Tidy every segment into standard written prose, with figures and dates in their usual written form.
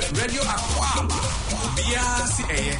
Radio Aquaba. Biasi eye.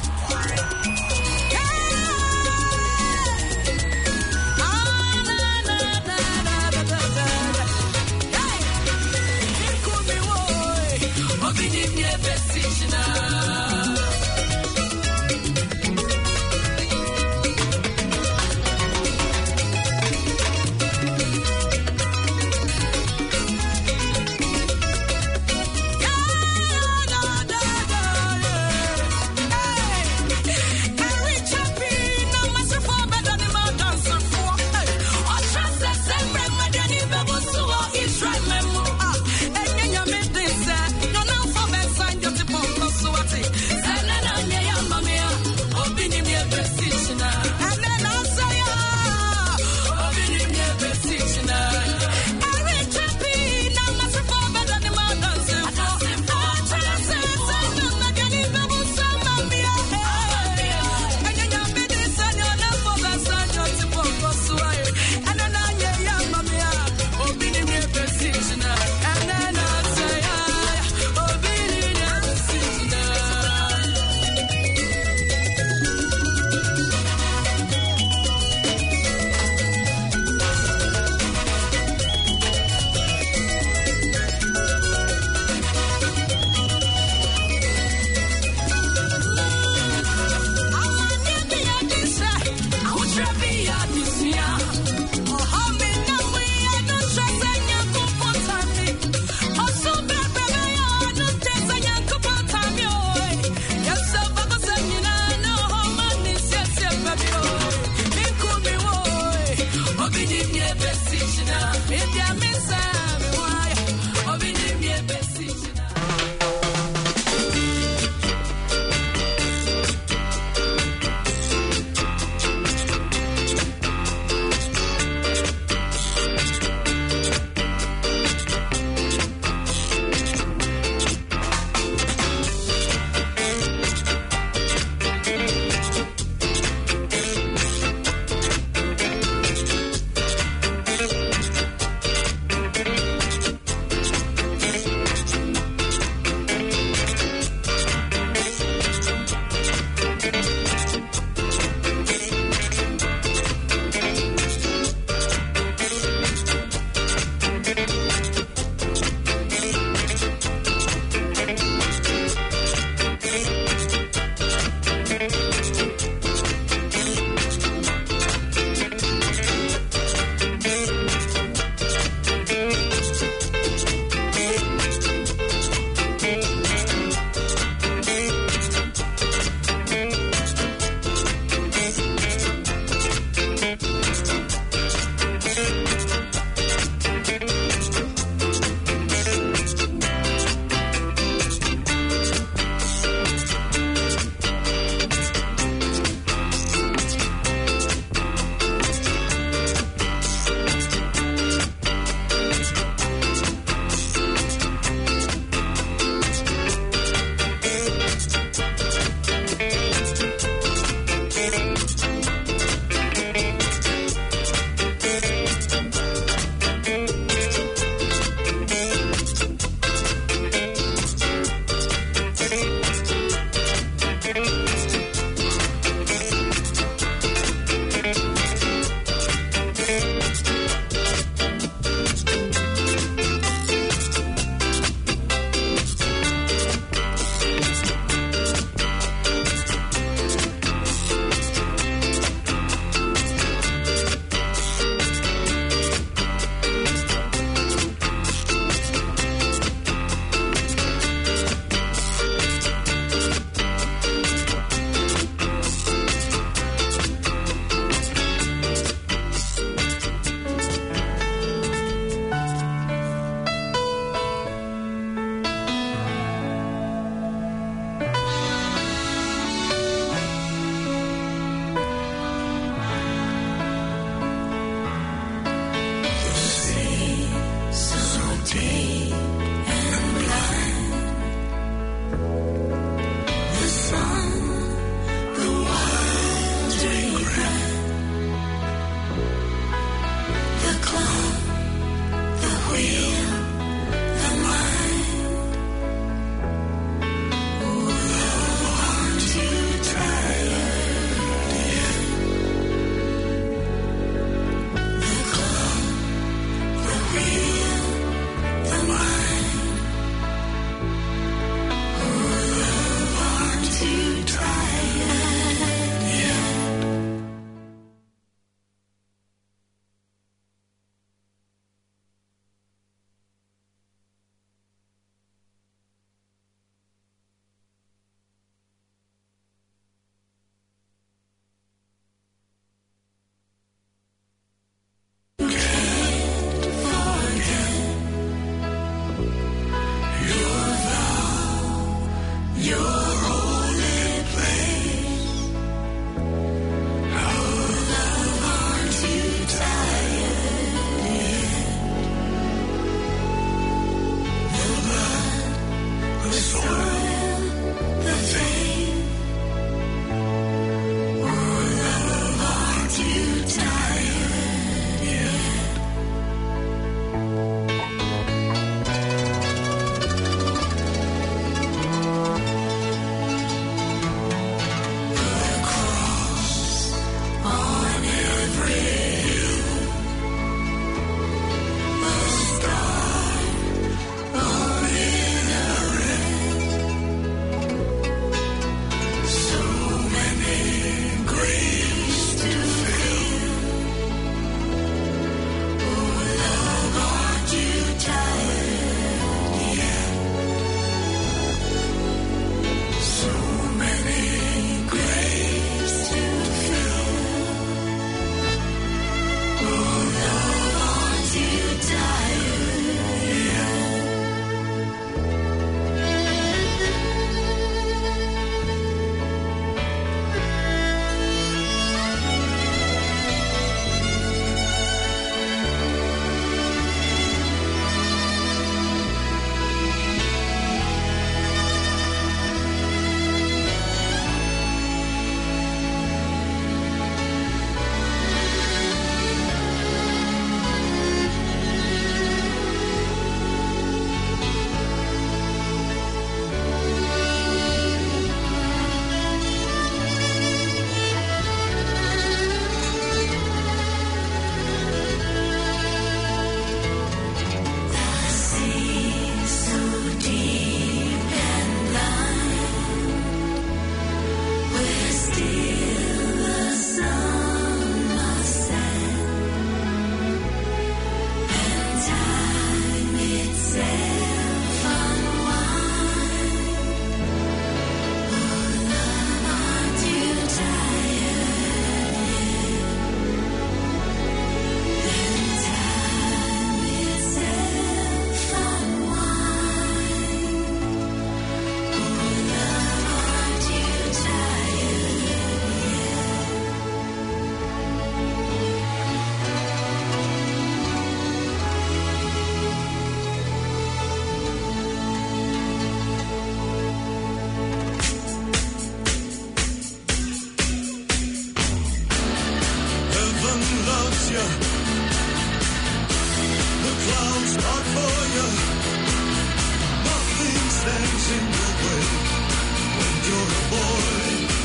in your way when you're a boy.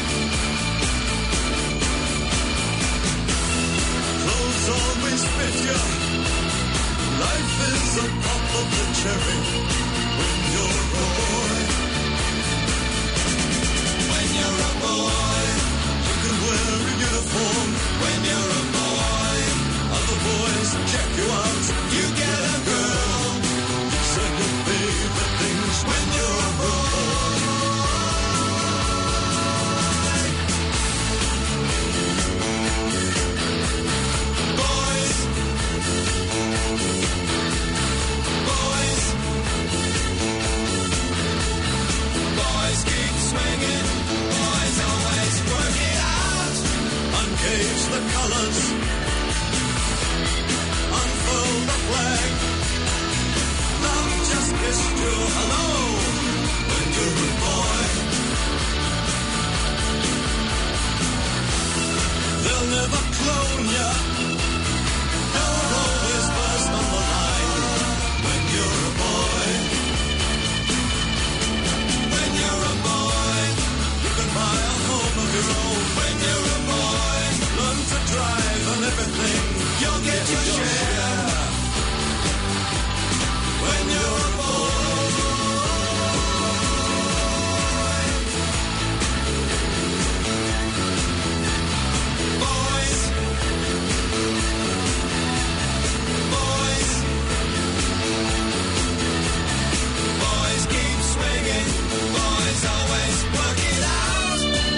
Clothes always fit you. Life is a pop of the cherry when you're a boy. When you're a boy, you can wear a uniform. When you're a boy, other boys check you out. You get a girl. You say your favorite things when you're a boy. Boys. Boys. Boys keep swinging. Boys always work it out. Uncage the colors. Unfurl the flag. Love just kissed you hello when you're a boy. They'll never clone ya. You're always first on the line when you're a boy. When you're a boy, you can buy a home of your own. When you're a boy, learn to drive and everything. You'll get your share. When you're a boy. Boys. Boys. Boys keep swinging. Boys always work it out.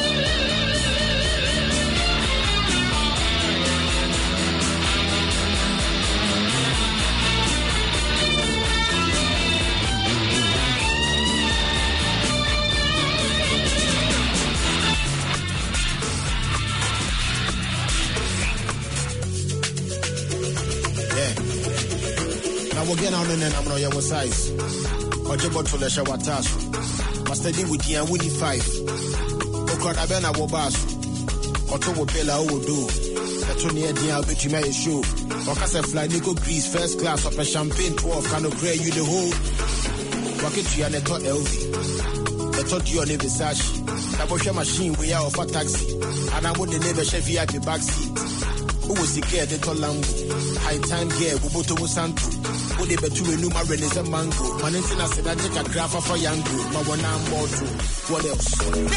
Now we're getting on and I'm not your size. Or Jabot to the shower task. Master D with the Winnie 5. Okradabena Wobas. Or Tobo Bella will do. The Tony Edia will be to my show. Or Casa Fly Nico Grease first class of a champagne 12 can grey you the whole. Rocket to your letter LV. The thought you on a Versace. I wash your machine we are off a taxi. And I would never share VIP backseat. Who was the care the Tolambo? High time gear, Buboto Santo. Would they bet to a Numa Renesa Mango? Manentina said I take a graph for Yango. My one arm bottle. What else?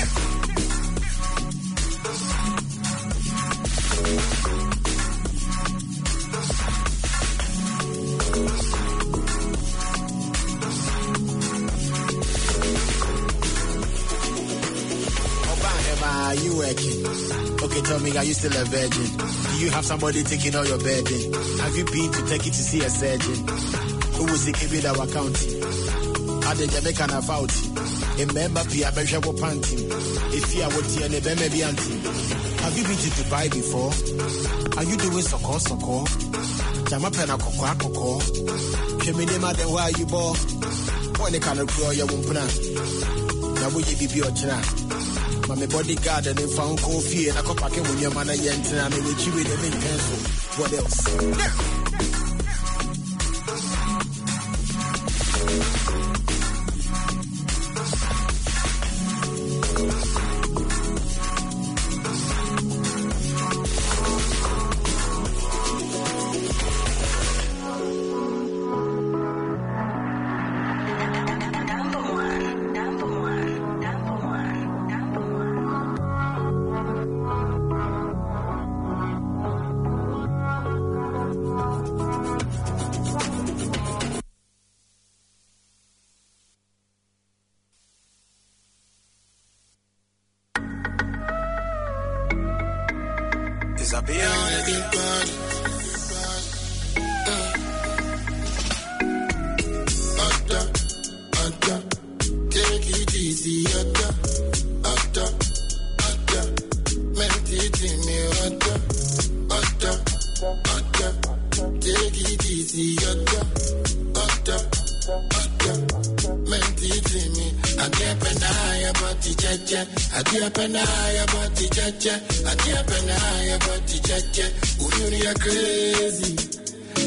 Are you working? Okay, tell me, are you still a virgin? Do you have somebody taking all your burden? Have you been to take it to see a surgeon? Who was the kid with our county? Are the Jamaican about? A member be a measurable panting. If you are what you are, maybe auntie. Have you been to Dubai before? Are you doing soko? Jamapena koko. Keminema then why you bought? When they can grow your womb. Now will you be your child? My bodyguard and found coffee and a cup of when your man and I will chew with them in pencil. What else?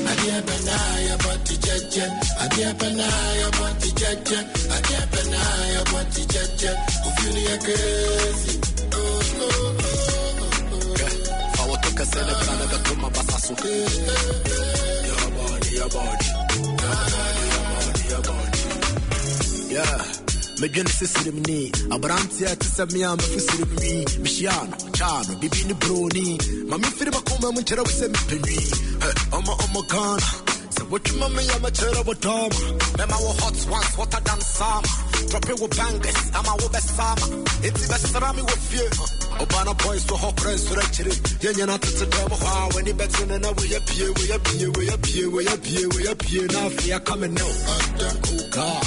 Adia Benaya, Boti Jaja, Adia Benaya, Boti Jaja, Adia Benaya, Boti Jaja, Ophelia crazy. I want to cast a Canada to my Basasu. Your body. Yeah. Maybe this is the mini. Abramtia to Samia, Mafusiri, Michiano, Chano, Bibini Bruni, Mammy Filipacoma, Montero, Sempini, Omokana. So what you mammy, I'm a terrible Tom. Them our hot ones, hotter than summer. Drop it with bangers, I'm our best summer. It's the best Rami with fear. Obana boys to hot press to actually. You're not to tell how when you bet on and we appear. Now, fear coming now. Oh God.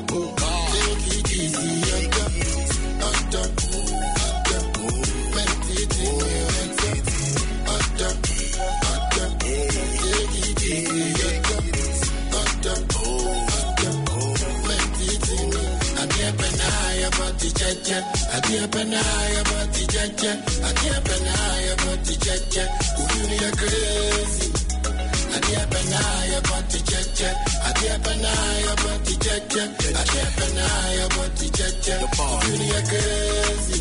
Adia Benaya, Boti Jaja, Adia Benaya, Boti Jaja, Ufunia crazy. Adia Benaya, Boti Jaja, Adia Benaya, Boti Jaja, Adia Benaya, Boti Jaja, Ufunia crazy.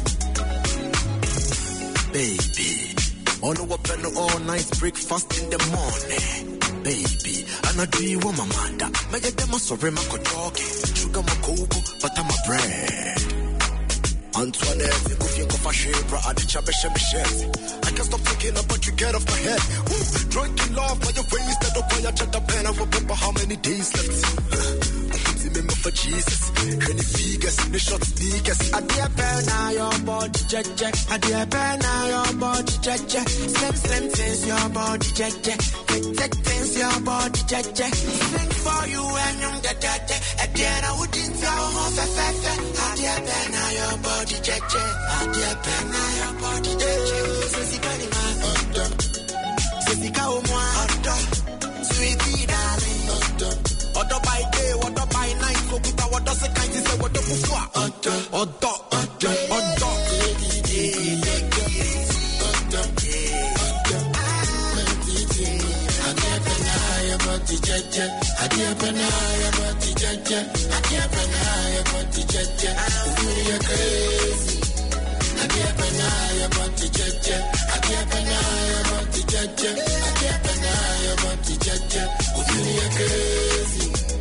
Baby, on open all night breakfast in the morning. Baby, and I do you want my manda. May I demonstrate my dog, sugar my cocoa, but I'm a bread. Antoinette, if you go for shape, I did Chabesha Michelle. I can't stop thinking about you, get off my head. Woo, drunk in love by your waist, that don't call your chat up and I remember how many days left. Remember for Jesus, any figures, the short sneakers. I dear now your body check. I dear now your body check. Slim things your body check. Take things your body check. Sing for you and young that. At the end I wouldn't tell more perfect. I dear now your body check. I dear now your body check. Sissy Penny man, Sissy Cow one, sweetie darling. Odo by day, odo by night, so put our does a kind of say what the buffa. Odo. Adia Benaya, Boti Jaja, Adia Benaya, Boti Jaja, Ufuria crazy. Adia Benaya, Boti Jaja, Adia Benaya, Boti Jaja, Adia Benaya, Boti Jaja, Ufuria crazy.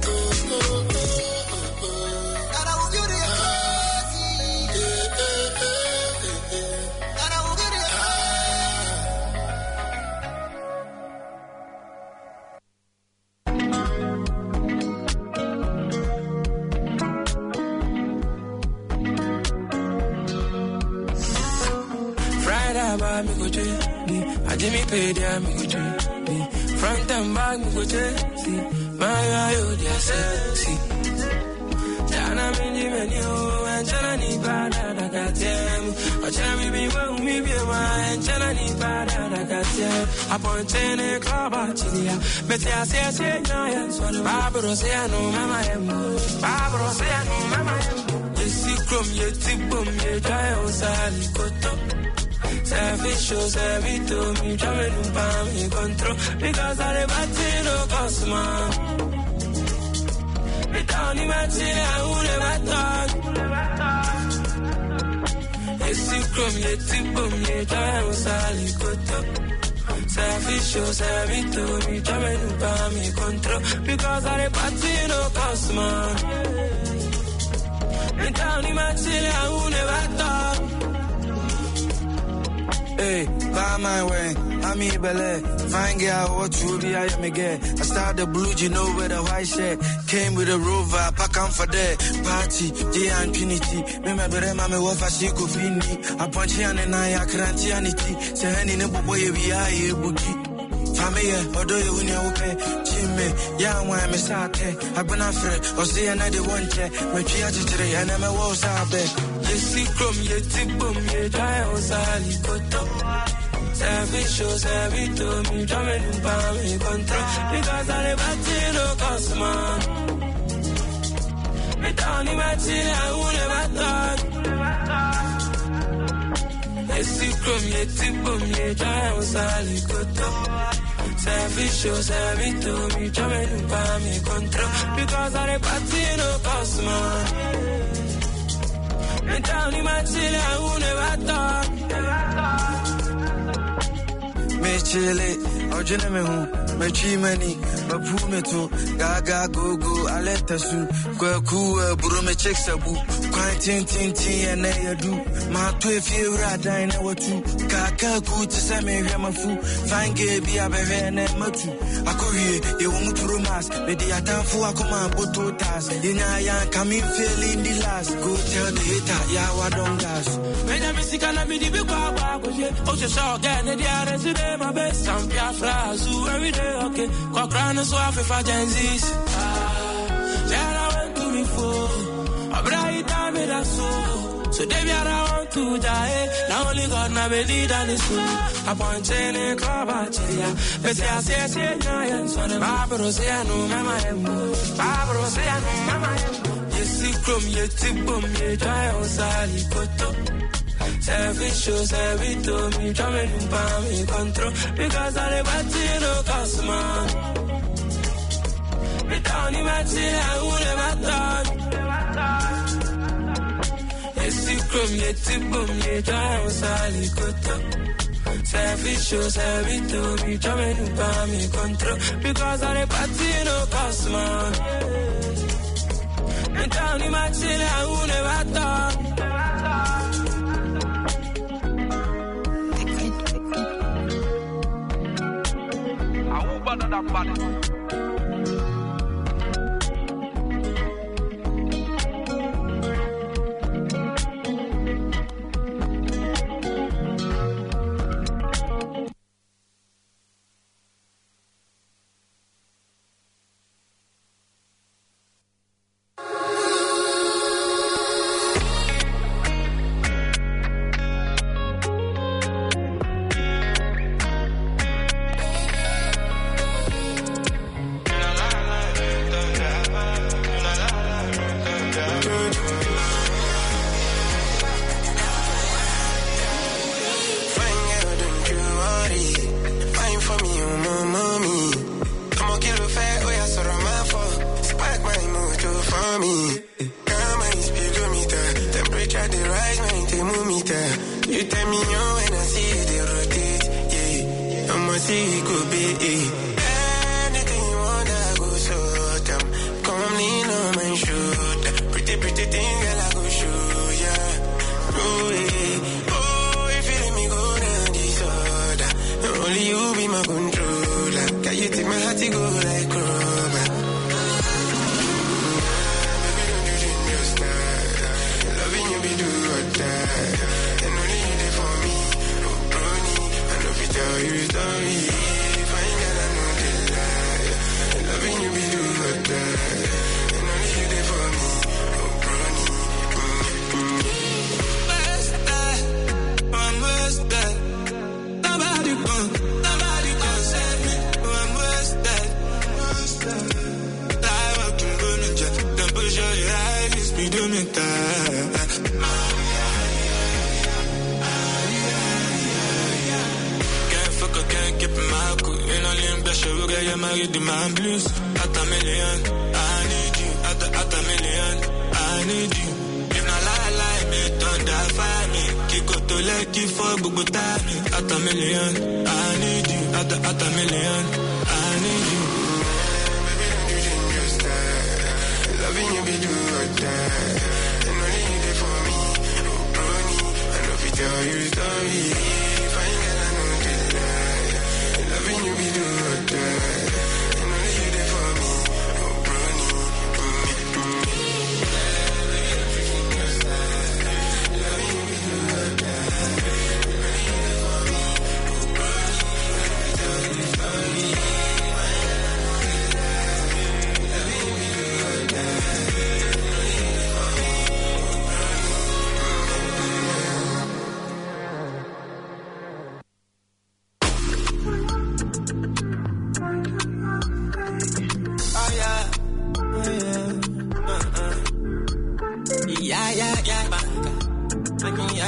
Jimmy paid ya me go front and back me go see my ayo dia see Jana me ni and Jana ni bada da gatem Jana me be wa me be wa and Jana ni bada da gatem Appointed a club atilia Betia se ya so Barbaro say no mama em Barbaro say no mama em Yesikrom yetibum ye jai osali koto Selfish, every to me, traveling by me control because I never no cosma. Without imagine, I would never talk. It's you come, yet you boom, yet I was all got. Selfish, every to me, traveling by me control because I never no cosma. Without imagine, I would never talk. Hey, by my way, I'm Ibele. Fine girl, what you be, I am again. I started the blue, you know, with a white shirt. Came with a rover, pack on for the party, J and Trinity. Remember, I'm a wolf, I see Kofini. I punch here and I can't see anything. Say, any number boy, we are a bookie. Family, although you win your pay, Jimmy, young one, Miss Ate, I've been afraid, or say another one check, my tree, and I'm a wall, Sabe. Yes, come, yet, boom, yet, I was all Selfish shows every to me, traveling by me control because I never see no customer. Without imagine, I would never thought. Yes, you come, yet, boom, yet, I was all Selfish, me to me, trying to buy me control. Because I party no cost money. And tell me my chill, I will never talk. Me chile, ojene me hu, me chimeni, me pu me to, gaga go go, I let us do, go cool, bro me check sabu, quite tin and I do, my 12 year rad I know what to, kaka good to send me my food, fine gay be a baby and matu, I could hear, you won't put a mask, but the attack for a command, but to task, in I come in feeling the last, go tell the hater, yeah, what don't gas. When I'm sick and I'm in the big bar, oh, just saw again, and the others. My best and Piafra, so every day, okay. Cochrane is off if I can see. Then I went to before. A bright time in that soul. So, David, I want to die. Now only God, my belly, that is so. I want to a club, I tell ya. But I say, giants on the Barbara, say, I know, Mamma, Barbara, say, I know, Mamma. Yes, you come, you tip, you giant, Sally, Koto. Selfish, me, trying to buy me control. Because I never see no cost money. Without him, I say I would never thought. Yes, you come, you tip, you giant, Sally, Koto. Selfish, me, trying to buy me control. Because I never see no cost money. Without him, I say I would never thought. That body.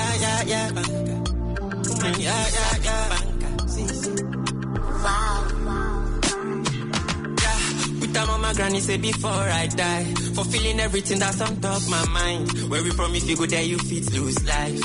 Wow. my granny say before I die. Fulfilling everything that's on top my mind. Where we promise you go there, you fit lose life.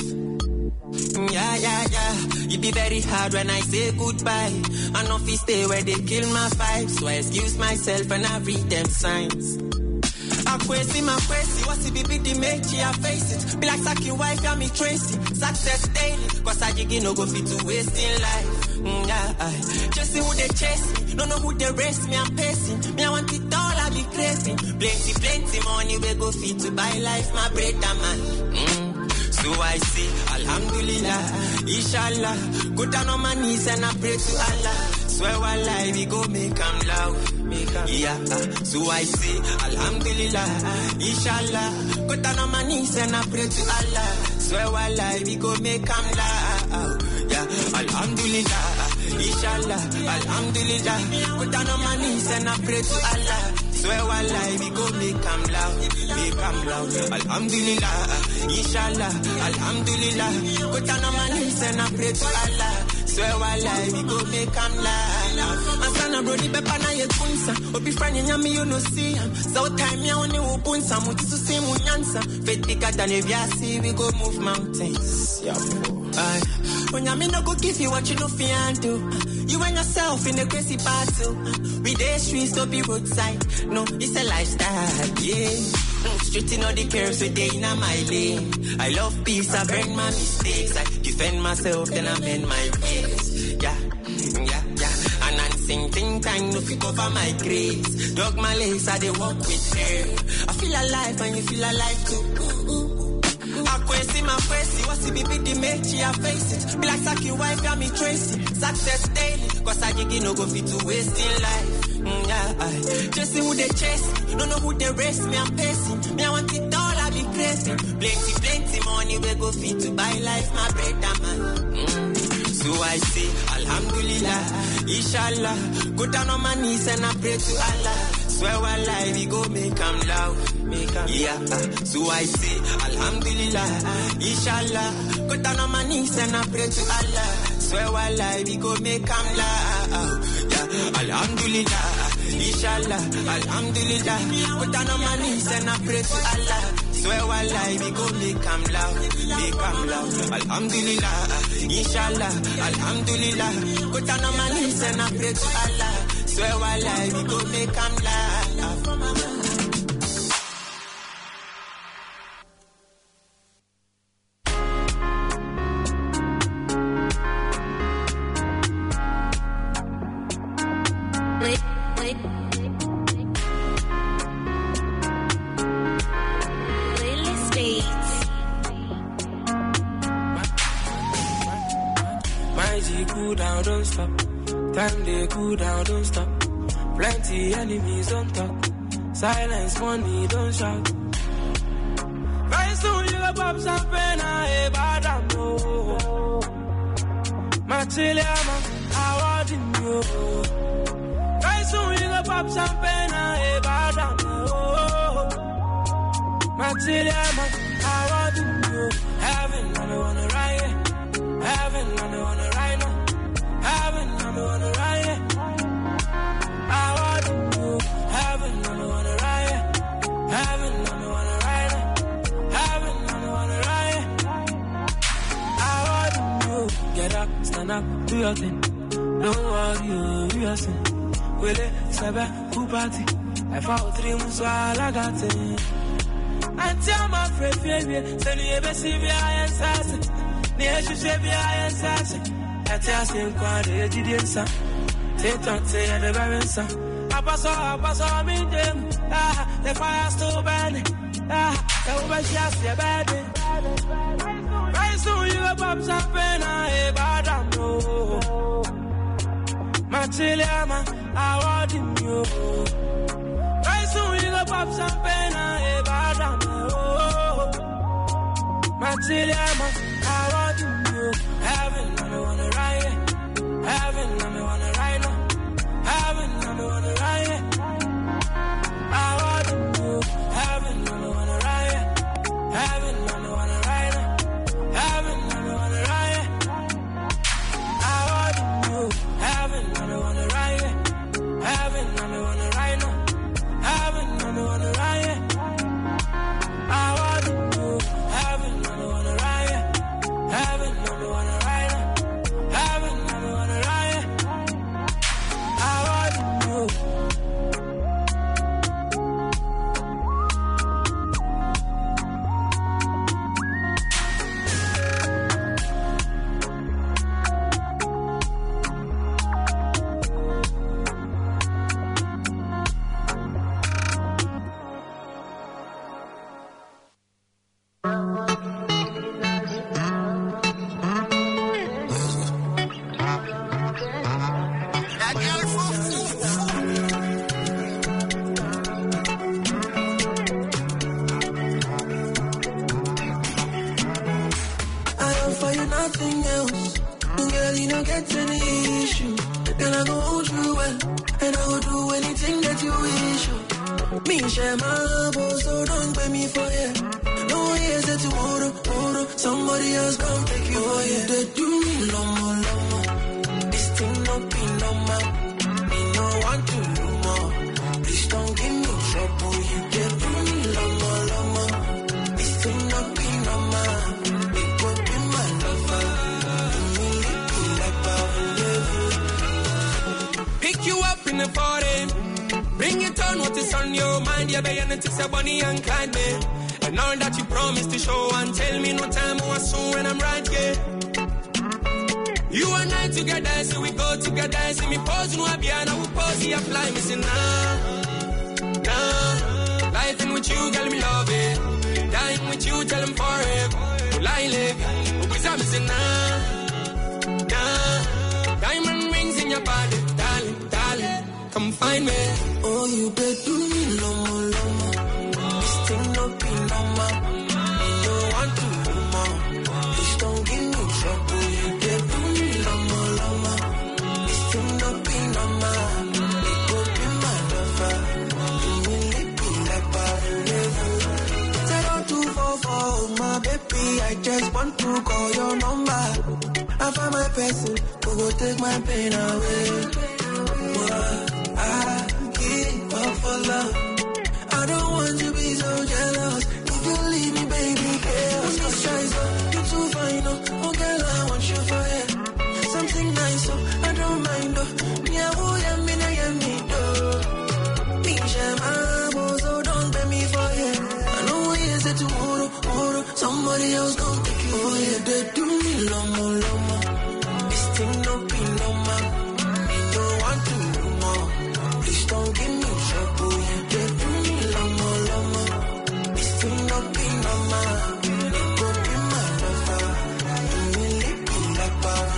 Yeah. You be very hard when I say goodbye. I know if you stay where they kill my vibe. So I excuse myself and I read them signs. I question my question, what's it be the mate, I face it. Be like sucking wife, yeah, me Tracy. Success daily, cause I jiggy no go fit to wasting life. Just see who they chase me, don't know who they race me, I'm pacing. Me, I want it all, I be crazy. Plenty money, we go fit to buy life, my brother man. So I say, Alhamdulillah, Inshallah. Go down on my knees and I pray to Allah. Swear wallahi, we go make 'em loud. Yeah, so I say, Alhamdulillah, Inshallah. Go down on my knees and I pray to Allah. Swear wallahi, we go make 'em loud. Yeah, Alhamdulillah, Inshallah, Alhamdulillah. Go down on my knees and I pray to Allah. Swear wallahi, we go make 'em loud. Alhamdulillah, Inshallah, Alhamdulillah. Go down on my knees and I pray to Allah. Swear wallahi, we go make 'em loud. Asana brody bepa na ye kunsa. Obi friend nyami you no see him. So time ya only upunsa. Muti to see mu nyansa. Faith bigger than if ya see, we go move mountains. Yeah, when I no go give you what you know fi do. You and yourself in a crazy battle. We day streets, don't be roadside. No, it's a lifestyle, yeah. Straight in all the curves, so they in my lane. I love peace, I burn my mistakes. I defend myself, then I mend my ways. Yeah. And I'm singing time, no fit over my grace. Dog my legs, I they walk with her. I feel alive, and you feel alive too. I question my question, what's it be the mate, I face it. Be like sucking wife, yeah, me Tracy. Success daily, cause I jiggy no go fit to wasting life. Just see who they chase me, don't know who they race me, I'm pacing. Me, I want it all, I be crazy. Plenty money, we go fit to buy life, my brother man. So I say, Alhamdulillah, Inshallah. Go down on my knees and I pray to Allah. Swear wallahi, we go make 'em loud. Yeah, so I say, Alhamdulillah, Inshallah. Go down on my knees and I pray to Allah. Swear wallahi, we go make 'em loud. Yeah, Alhamdulillah, Inshallah, Alhamdulillah. Go down on my knees and I pray to Allah. Swear wallahi, we go make 'em loud. Alhamdulillah, Inshallah, Alhamdulillah. Go down on my knees and I pray to Allah. Swear wallahi, we go make 'em loud. Don't stop. Time they cool down, don't stop. Plenty enemies on top. Silence money, don't shout. Very soon you go pop champagne, I bad am no. Machiliama, I want you. Very soon you go pop champagne, I bad am no. Machiliama, I want you. Heaven, I don't wanna ride. Heaven, I don't wanna ride now. Heaven, I don't wanna ride. I want you. Heaven, I don't wanna ride. Heaven, I don't wanna ride. Heaven, I don't wanna ride. I want you. Get up, stand up, do your thing. Don't worry, you your sin. Will it, Sabe, who party? I found 3 months while I got it. Until my friend, send you a best if I am sassy. Near you say, I am sassy. I tell you, quite a gideonsa. Take on, say, and the baronsa. I pass on me, them. The fire still burning. Everybody just a baby. Very soon you go pop champagne, I bad am no. Machiliama, I want you. Very soon you go pop champagne, I bad am no. Machiliama, I want you. Heaven, I don't wanna ride. Heaven, I don't wanna ride now. Heaven, I don't wanna ride. I want you. Heaven, I don't wanna ride. Heaven, I don't wanna ride. Heaven, I don't wanna ride. I want you. Heaven, I don't wanna ride. Heaven, I don't wanna ride now. and nothing else. Girl, you don't get any issue. Girl, I go hold you well, and I will do anything that you wish. Me share my boss, so don't pay me for it. No years that tomorrow, somebody else gon' take you away. They do me lomo. This thing no be normal. Me no want to do more. Please don't give me trouble. You get do me lomo. This thing no be normal. It could be my lover. Do me like power. Pick you up in the foreign. Bring it on what is on your mind. Yeah, baby, and it's a Bonnie and Clyde, man. And all that you promised to show and tell me no time or soon when I'm right, yeah. You and I together, so we go together. See me pose, no abia, I will pose, yeah, fly, me say nah. Life in with you, girl, me love it. Dying with you, tell them forever. Will I live? Because I'm say nah. Diamond rings in your body, darling, come find me. Oh, you better do me lomo. This thing no be normal. Me no want to do more. Please don't give me trouble. You better do me lomo. This thing no be normal. It could be my lover. Do me like power. 0244, my baby. I just want to call your number. I find my person who will take my pain away. I give up for love. I don't want to be so jealous. If you leave me, baby, girl, I'm not shy, so you're too fine, oh girl, I want you for it. Something nice, so I don't mind, oh. Me, I will, me, me, share my boss, so don't pay me for it. I know what you said tomorrow, somebody else gon' take you, oh yeah, they do me lomo. This thing no be normal. Me no want to do more. Please don't give me trouble. You get do me lomo. This thing no be normal. It could be my lover. Do me like power.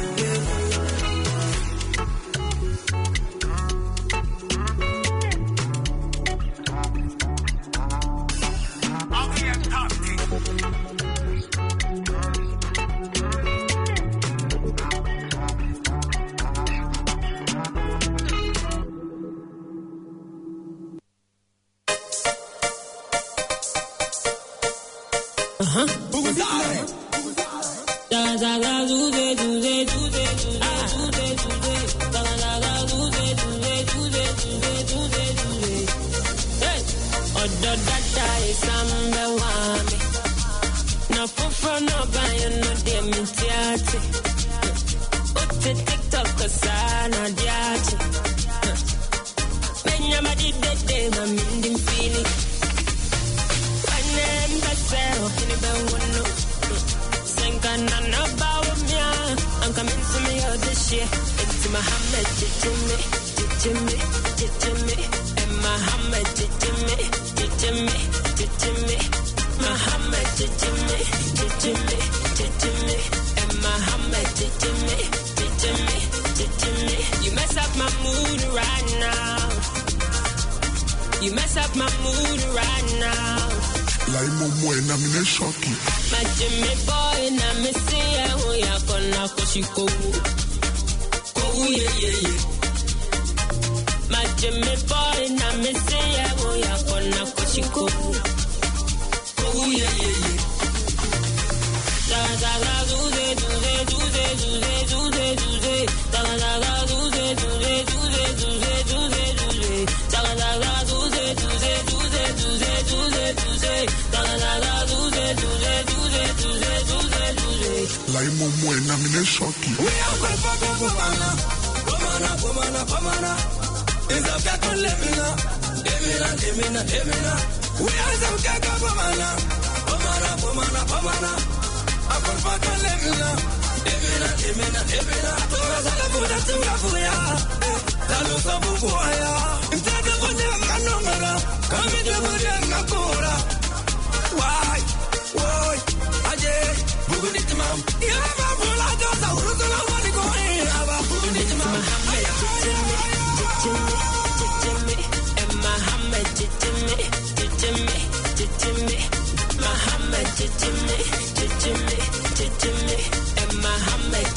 Muhammad,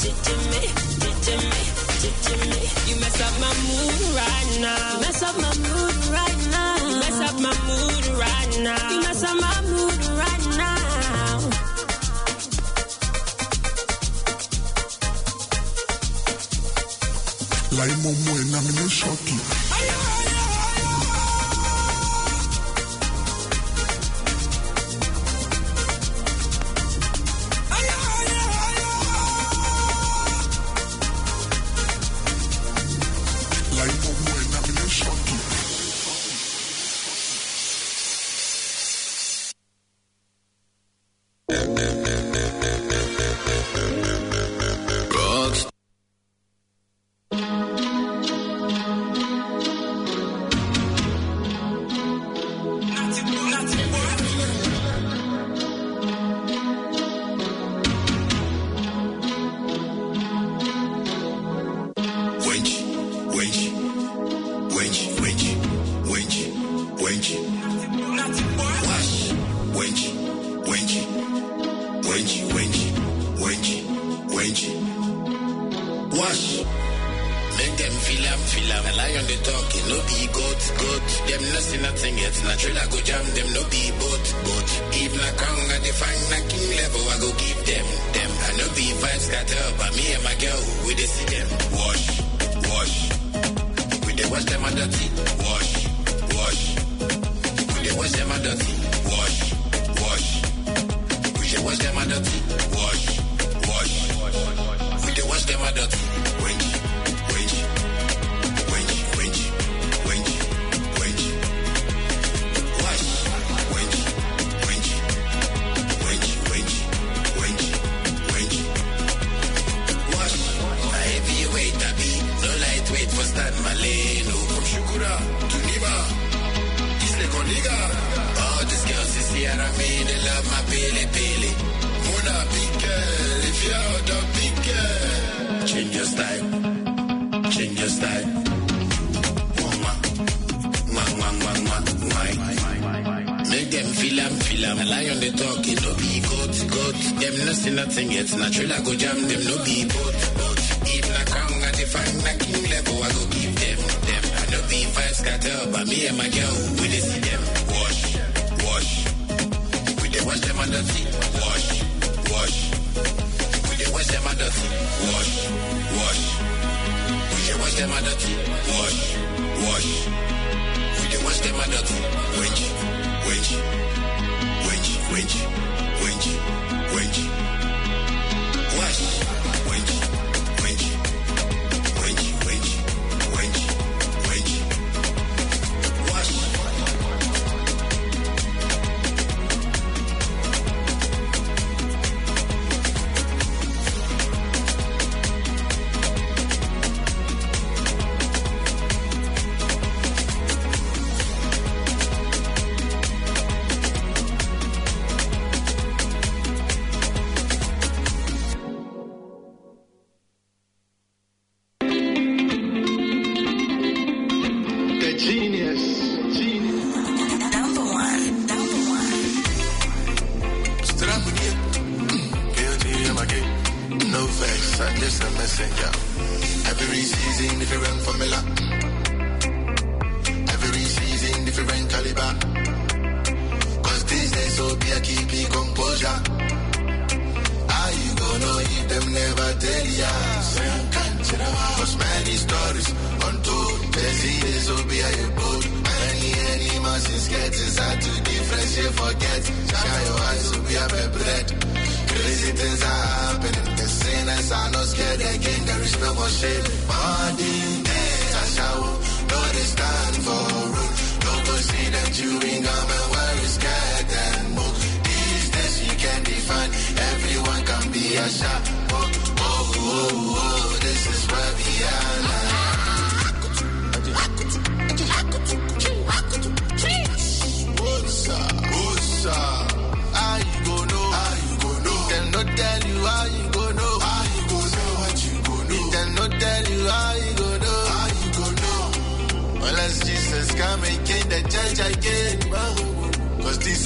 you mess up my mood right now. You mess up my mood right now. You mess up my mood right now. You mess up my mood right now. Like Momo and I'm in shocking.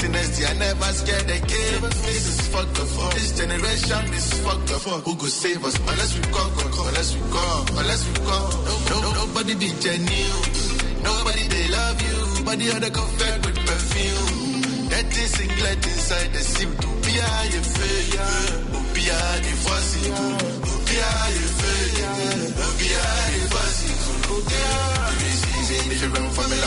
honesty, I never scared again. This is fucked up. This generation is fucked up. Who could save us? Unless we call, unless we call, unless we call. Nobody be genuine. Nobody they love you. Body other covered with perfume. That is singlet inside the seam to be a failure. Be a divorce. Be a failure. Be a divorce. Different formula.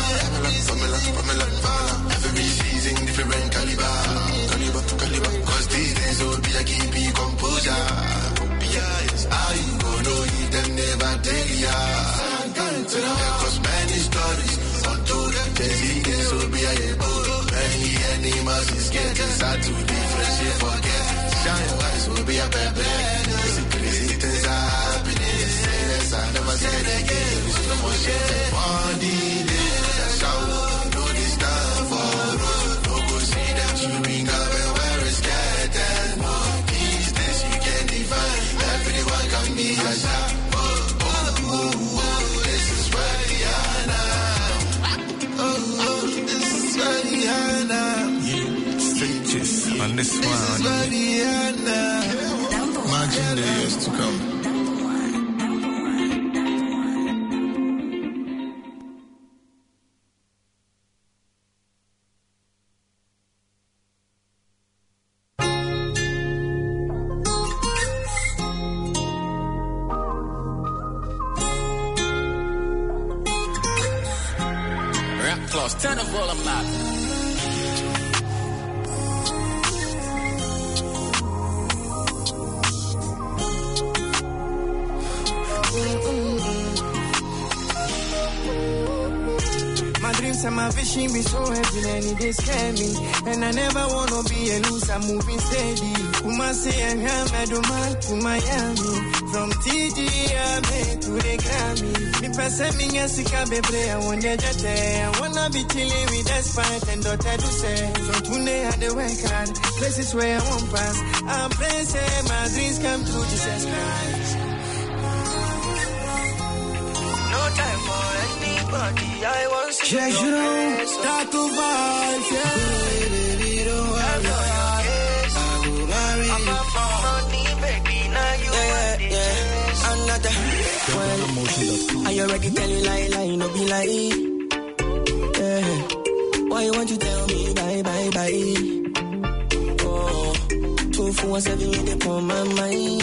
Every season, different caliber. Cause these days, will be a keepy composure. How you go know you them never tell ya. Cause many stories untold. These days, will be a boat. Many animals is getting sad to differentiate, forget. Shine wise will be a baby. Crazy things are happening. I never said again. No more shit. One day, shout. No this time for road. No go see them chewing up and where it's getting more. These days you can't define. Everyone can be a shot. This is where we are now. This is where we are now. Stretches on this one. This is where we are now. Imagine the years to come. Turn of all I'm not. My dreams and my vision be so heavy and they scare me. And I never wanna be a loser, moving steady. Kumasi and Hamaduman to Miami. From TGM to the Grammy. Me perceiving as a cababre, I want to jet. I wanna be chilling with that spite and daughter to say. So today I the work hard, places where I won't pass. I'm praying say my dreams come true, Jesus Christ. No time for anybody, I want to see your face. Start to vibe, yeah. Baby, don't worry. I'm up for money, baby, now you want it. Another. Well, are you ready? Tell you lie, no be lie. Yeah. Why you want to tell me bye? Oh, 247 in the on my mind.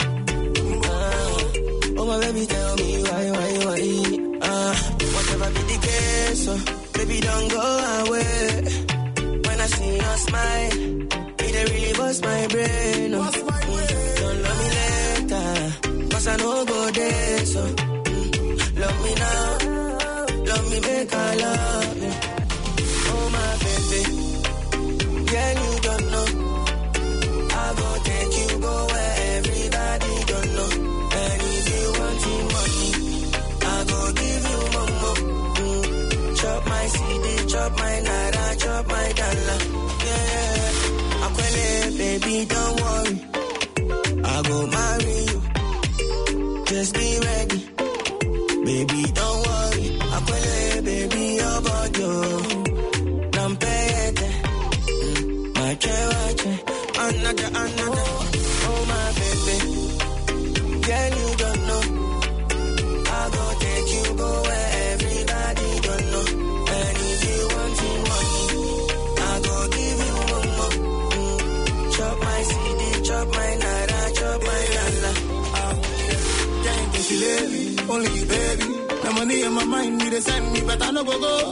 Oh my baby, tell me why? Whatever be the case, so baby don't go away. When I see your smile, it really bust my brain. Oh. Don't love me later, cause I know go there. So love me now, love me make I love you. Oh my baby, girl you don't know. I go take you go where everybody don't know. And if you want money, I go give you momo. Chop my CD, chop my naira, chop my dollar. Yeah, Akwele, baby, don't worry. I go marry you. Just be ready. Baby, don't worry. Akwele, baby, your body. Nampete. My chewache. Another. Oh, my baby. Girl, you don't know. I go take you go where everybody don't know. And if you want money, I go give you more. Chop my CD, chop my naira, chop my dollar. Can't get you lady, only you baby. The money in my mind, me they send me, but I no go go.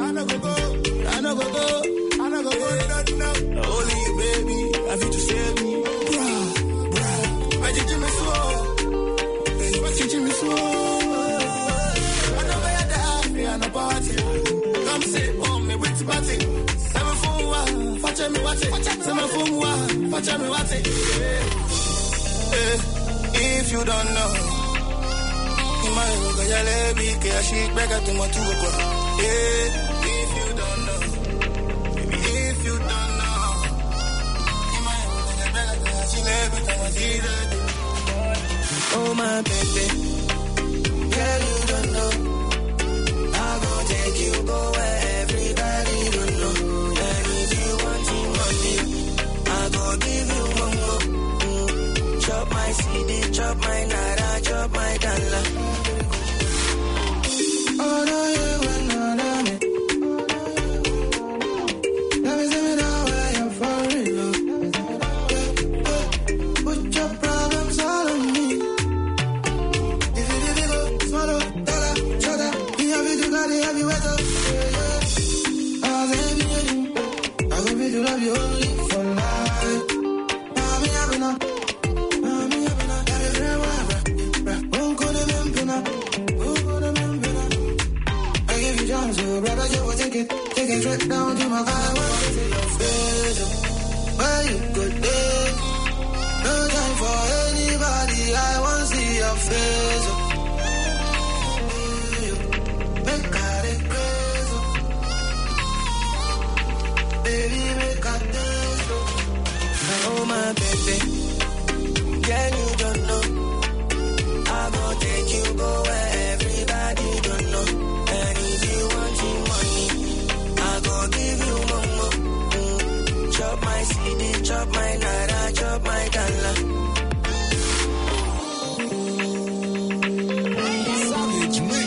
You don't know. Only you baby, I feel to save me. Bruh. Why did you me so? What did you me so? I know where you're there, I'm a party. Come sit on me with the party. Never fool, watch me watch it. Never fool, watch me watch it. If you don't know, you might go to your lady, because she back at the motor. If you don't know, baby, if you don't know, you might go to your back at the motor. Oh my baby, girl you don't know. I go take you go where everybody don't know. And if you want give you mongo. Chop my CD, chop my naira, chop my dollar. Oh no, you will not have me. Let me see me now where you're for real. Put your problems all on me. If you did go, swallow, dollar, shudder. You have it, you got it, have you wet up. I'm gonna to love you only for life. I'm happy now. I give you chance, so brother, you will take it straight down to my car. I want to see your face, where you could be. No time for anybody, I want to see your face. Make her crazy, baby, make her dance. Oh my baby, girl, you don't know. I go take you go where everybody don't know. And if you want your money, I go give you mongo. Chop my CD, chop my naira, chop my dollar. Savage mix.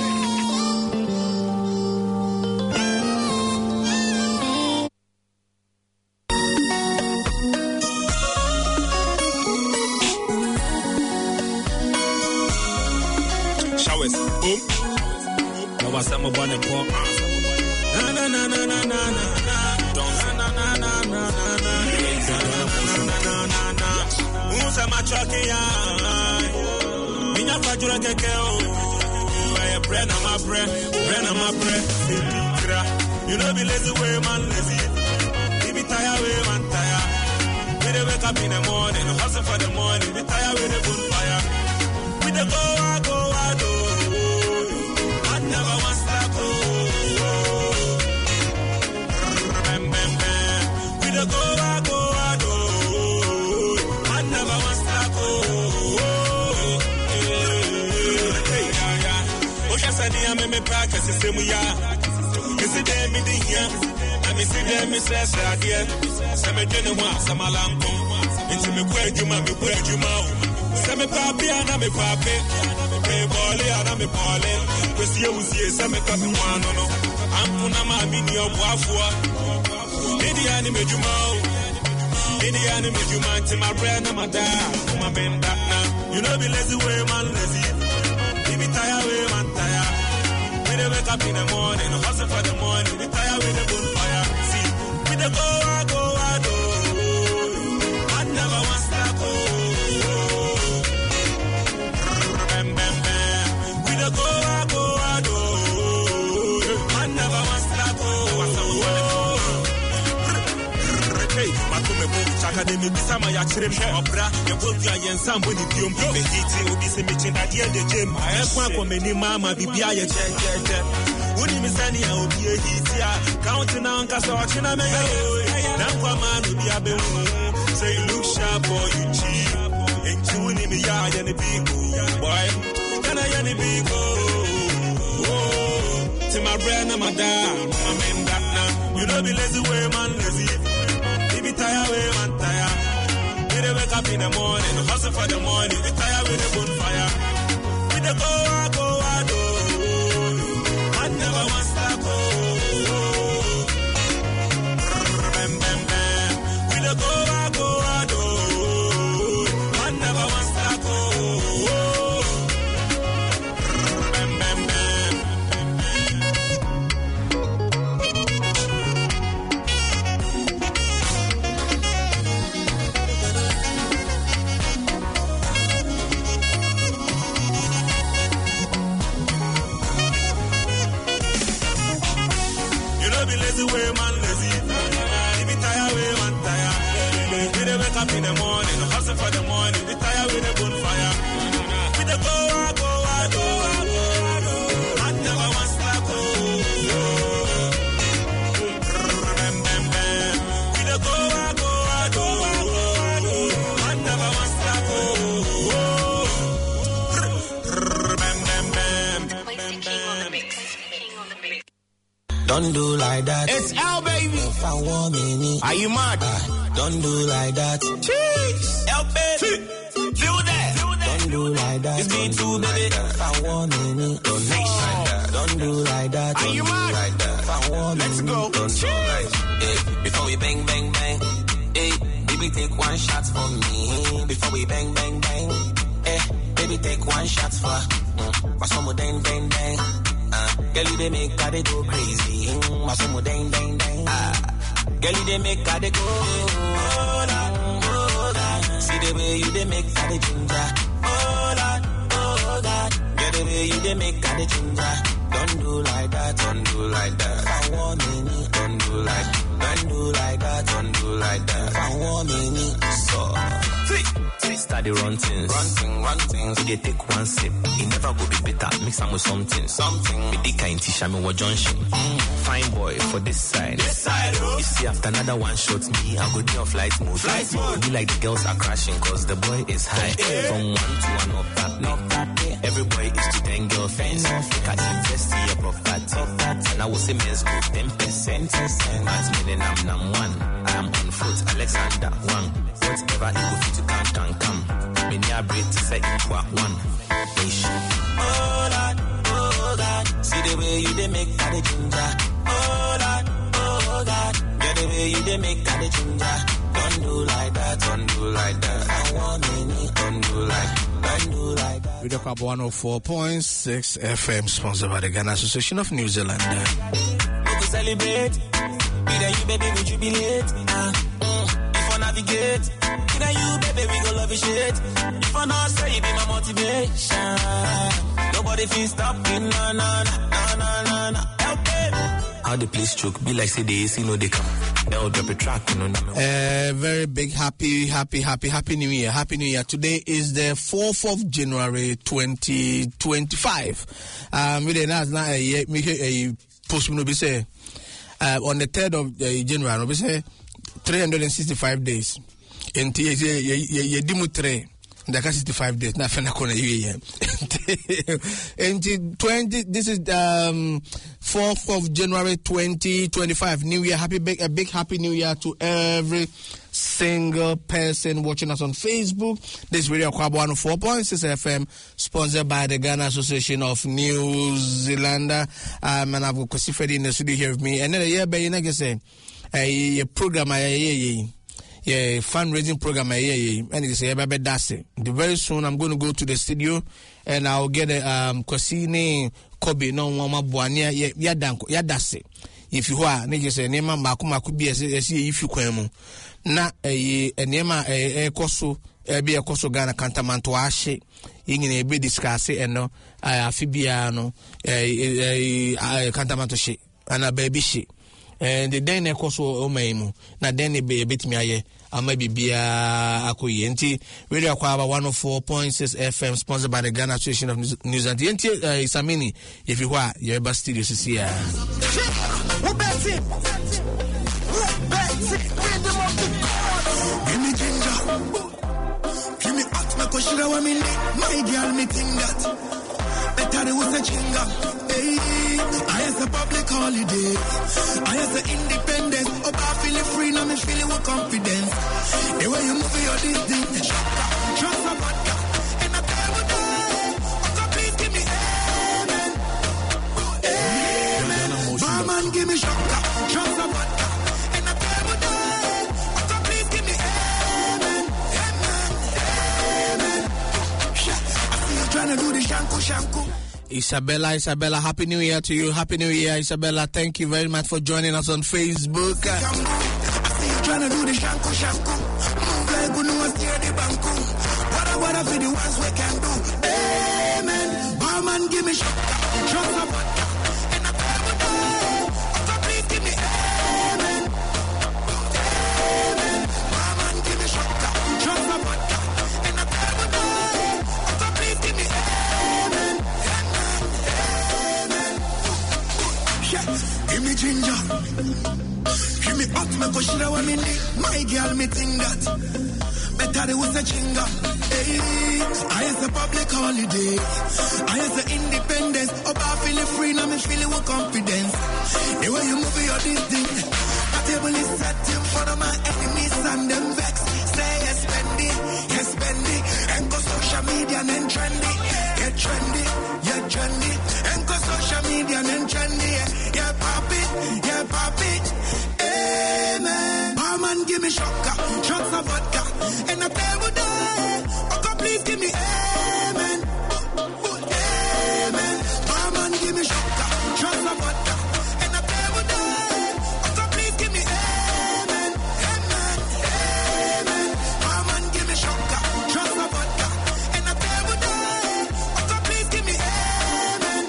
Showers, boom. No, I said my bonnet pop. Na na na na na na na. Don't say na na na na na na. Na na na na. Who's a machoki ya? Minya fajura keke o. I bread on my bread, bread on my bread. You know be lazy way man lazy. If you tired way man tired. We dey wake up in the morning, hustle for the morning. We tired with the bonfire. We dey go I do. I never want stop. Bam bam bam. We dey go I do. I never want stop. Hey yeah. O just say I me practice say mu ya. Me say dem me dey here. I me see them me say there. Say me dey no one samalanko. Into me kwa ejuma. Say me papi ana me papi. Me bole ana me bole. Kwesi e usie say me kapi wano no. Ampuna ma mi ni obuafo. Idi ani mejuma. Idi ani mejuma nti my brand na my dad. My bend that now. You know be lazy way man lazy. If you tired way man tired. We dey wake up in the morning, hustle for the morning. We tired with the bonfire. See, we dey go I do. I never want stop. Bam bam bam. We dey go I do. I never want stop. Hey, matume bo chaka de me bisa ma ya chire me obra ye bo bia ye nsambo ni biom be hiti obi se me chinda de de jem aye kwa kwa meni mama bibia ye je woni mi sani ya obi e hiti a count na nka so china me ye na kwa man obi abewu say you look sharp boy you cheap and you woni me ya ye ne big boy kana ye ne big oh to my brand na my dad my men that now you know be lazy way man lazy. Tired way man tired. We dey wake up in the morning, hustle for the morning. We tired with the bonfire. We dey go I do. I never want stop. Bam bam bam. We dey go I do. I never want stop. Bam bam bam. Lazy way man lazy. If you tired way man tired. We dey wake up in the morning, hustle for the morning. We tired with the bonfire. We dey go I do. I never want stop. Bam bam bam. We dey go I do. I never want stop. Bam bam bam. Don't do like that. It's L, baby. If I want me, Are you mad? don't do like that. Jeez. L, baby. Feel that. Don't do like that. It's me too, baby. If I want me, don't do like that. Don't do like that. Are you mad? Like that. If I want Let's go. Don't do like that. Before we bang, bang, bang. Baby, take one shot for me. Before we bang, bang, bang. Baby, take one shot for. My summer dang, dang, dang. Girl, they make her they go crazy. My summer dang, dang, dang. Girl, they make her they go. Oh, that. See the way you they make her they ginger. Oh, that. Girl, the way you they make her they ginger. Don't do like that, don't do like that. I want me, don't do like that. Don't do like that, don't do like that. I want me, so. Study run things. So they take one sip. It never go be bitter. Mix them with something. With the kind Tisha me wa junction. Fine boy for this side. Oh. You see after another one shot me, I go do a flight mode. Be like the girls are crashing cause the boy is high. From 1 to 1 up that. Every boy is to 10 girlfriends. Look at invest in your property. And I will say men's go 10%. As meaning I'm one. I am on foot. Alexander 1. Whatever he go fit to come. Many are brave to say equal one. Nation. Oh God. See the way you they make her the ginger. Oh God. Get the way you they make her the ginger. Don't do like that. I want me. Don't do like that. Radio Club 104.6 FM, sponsored by the Ghana Association of New Zealand. Look to celebrate. Be there, you baby, would you be late? If I navigate, be there, you baby, we go love you shit. If I not say you be my motivation, nobody feel stop me, na. Help it. How the place choke, be like say the AC, no they come. They'll drop a track, you know. Very big happy New Year. Happy New Year. Today is the 4th of January 2025. Really nice now a post no be say on the 3rd of January no be say 365 days. And ye dimu 3 Ndaka 65 days na fena kona year. And 20 this is 4th of January 2025 New Year. A big happy New Year to every single person watching us on Facebook. This Radio Kwabo 104.6 FM, sponsored by the Ghana Association of New Zealand. And I've got Kosifedi in the studio here with me. And then a year by say a program fundraising program and it's a baby dassy. Very soon I'm going to go to the studio and I'll get a Kosini Kobe no mama buania yadase. If you are nigga say nema makuma could be if you kwemu na nema koso be a koso Ghana cantamanto ashe in a be discuss no afibiano cantamanto she and a baby she. And the then of course omaimu na then be a bit me aye maybe be akoyi enti Radio Kwaba 104.6 FM, sponsored by the Ghana Association of New Zealand. Enti Samini if you are your best studio this year. Give me ginger, give me hot, my koshira wa me my girl me think that better it was a chinga. I has a public holiday. I has a independence. Oh, I feeling free now, me feeling with confidence. The way you move your distance, trust my vodka, and I tell you that. Oh, please give me amen, amen. Barman, give me shaka, trust my vodka, and I tell you that. Oh, please give me amen, amen. I see you trying to do the shanku. Isabella, happy New Year to you. Happy New Year, Isabella. Thank you very much for joining us on Facebook. I see you trying to do the shanku. Like we know steer the banku. What for the ones we can do. Amen. Barman, give me shaka. Trust my vodka. And I tell you that. So please give me amen. Amen. Barman, give me shaka. Trust my vodka. And I tell you that. So please give me amen. Give me ginger, give me hot, me koshira wa me my girl me anything that better they was a chinga. Hey, I is a public holiday. I is a independence. About feeling free, now me feeling with confidence. The way you move your this thing, my table is set in front of my enemies and them vex. Say yes, spend it, and go social media and trendy. Get trendy, and go social media and trendy. Yeah, pop it, amen. Barman, give me shocker, shots of vodka, and a table day. Okay, please give me amen. Amen. Barman, give me shocker, shots of vodka, and a table day. Okay, please give me amen. Amen. Amen. Barman, give me shocker, shots of vodka, and a table day. Okay, please give me amen.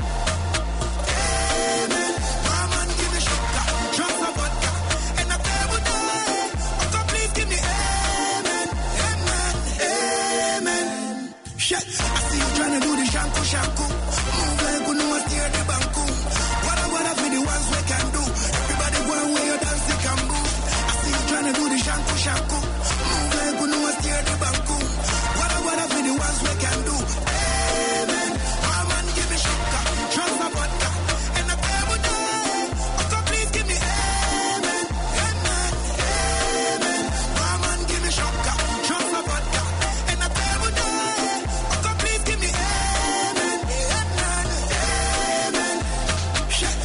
Amen. Barman, give me shocker, shots of vodka, and a table day. Okay, please give me amen. Amen. Amen. Shit, I see you trying to do the shanku. Move like you know I steer the banku. What for the ones we can do? Everybody go and wear your dance they can move. I see you trying to do the shanku. Move like you know I steer the banku. What for the ones we can do? Amen. Barman, give me sugar, trust the vodka, and a table day. Okay, please give me amen. Amen. Amen. Barman, give me sugar, trust the vodka, and a table day. Okay, please give me amen. Amen. Shit.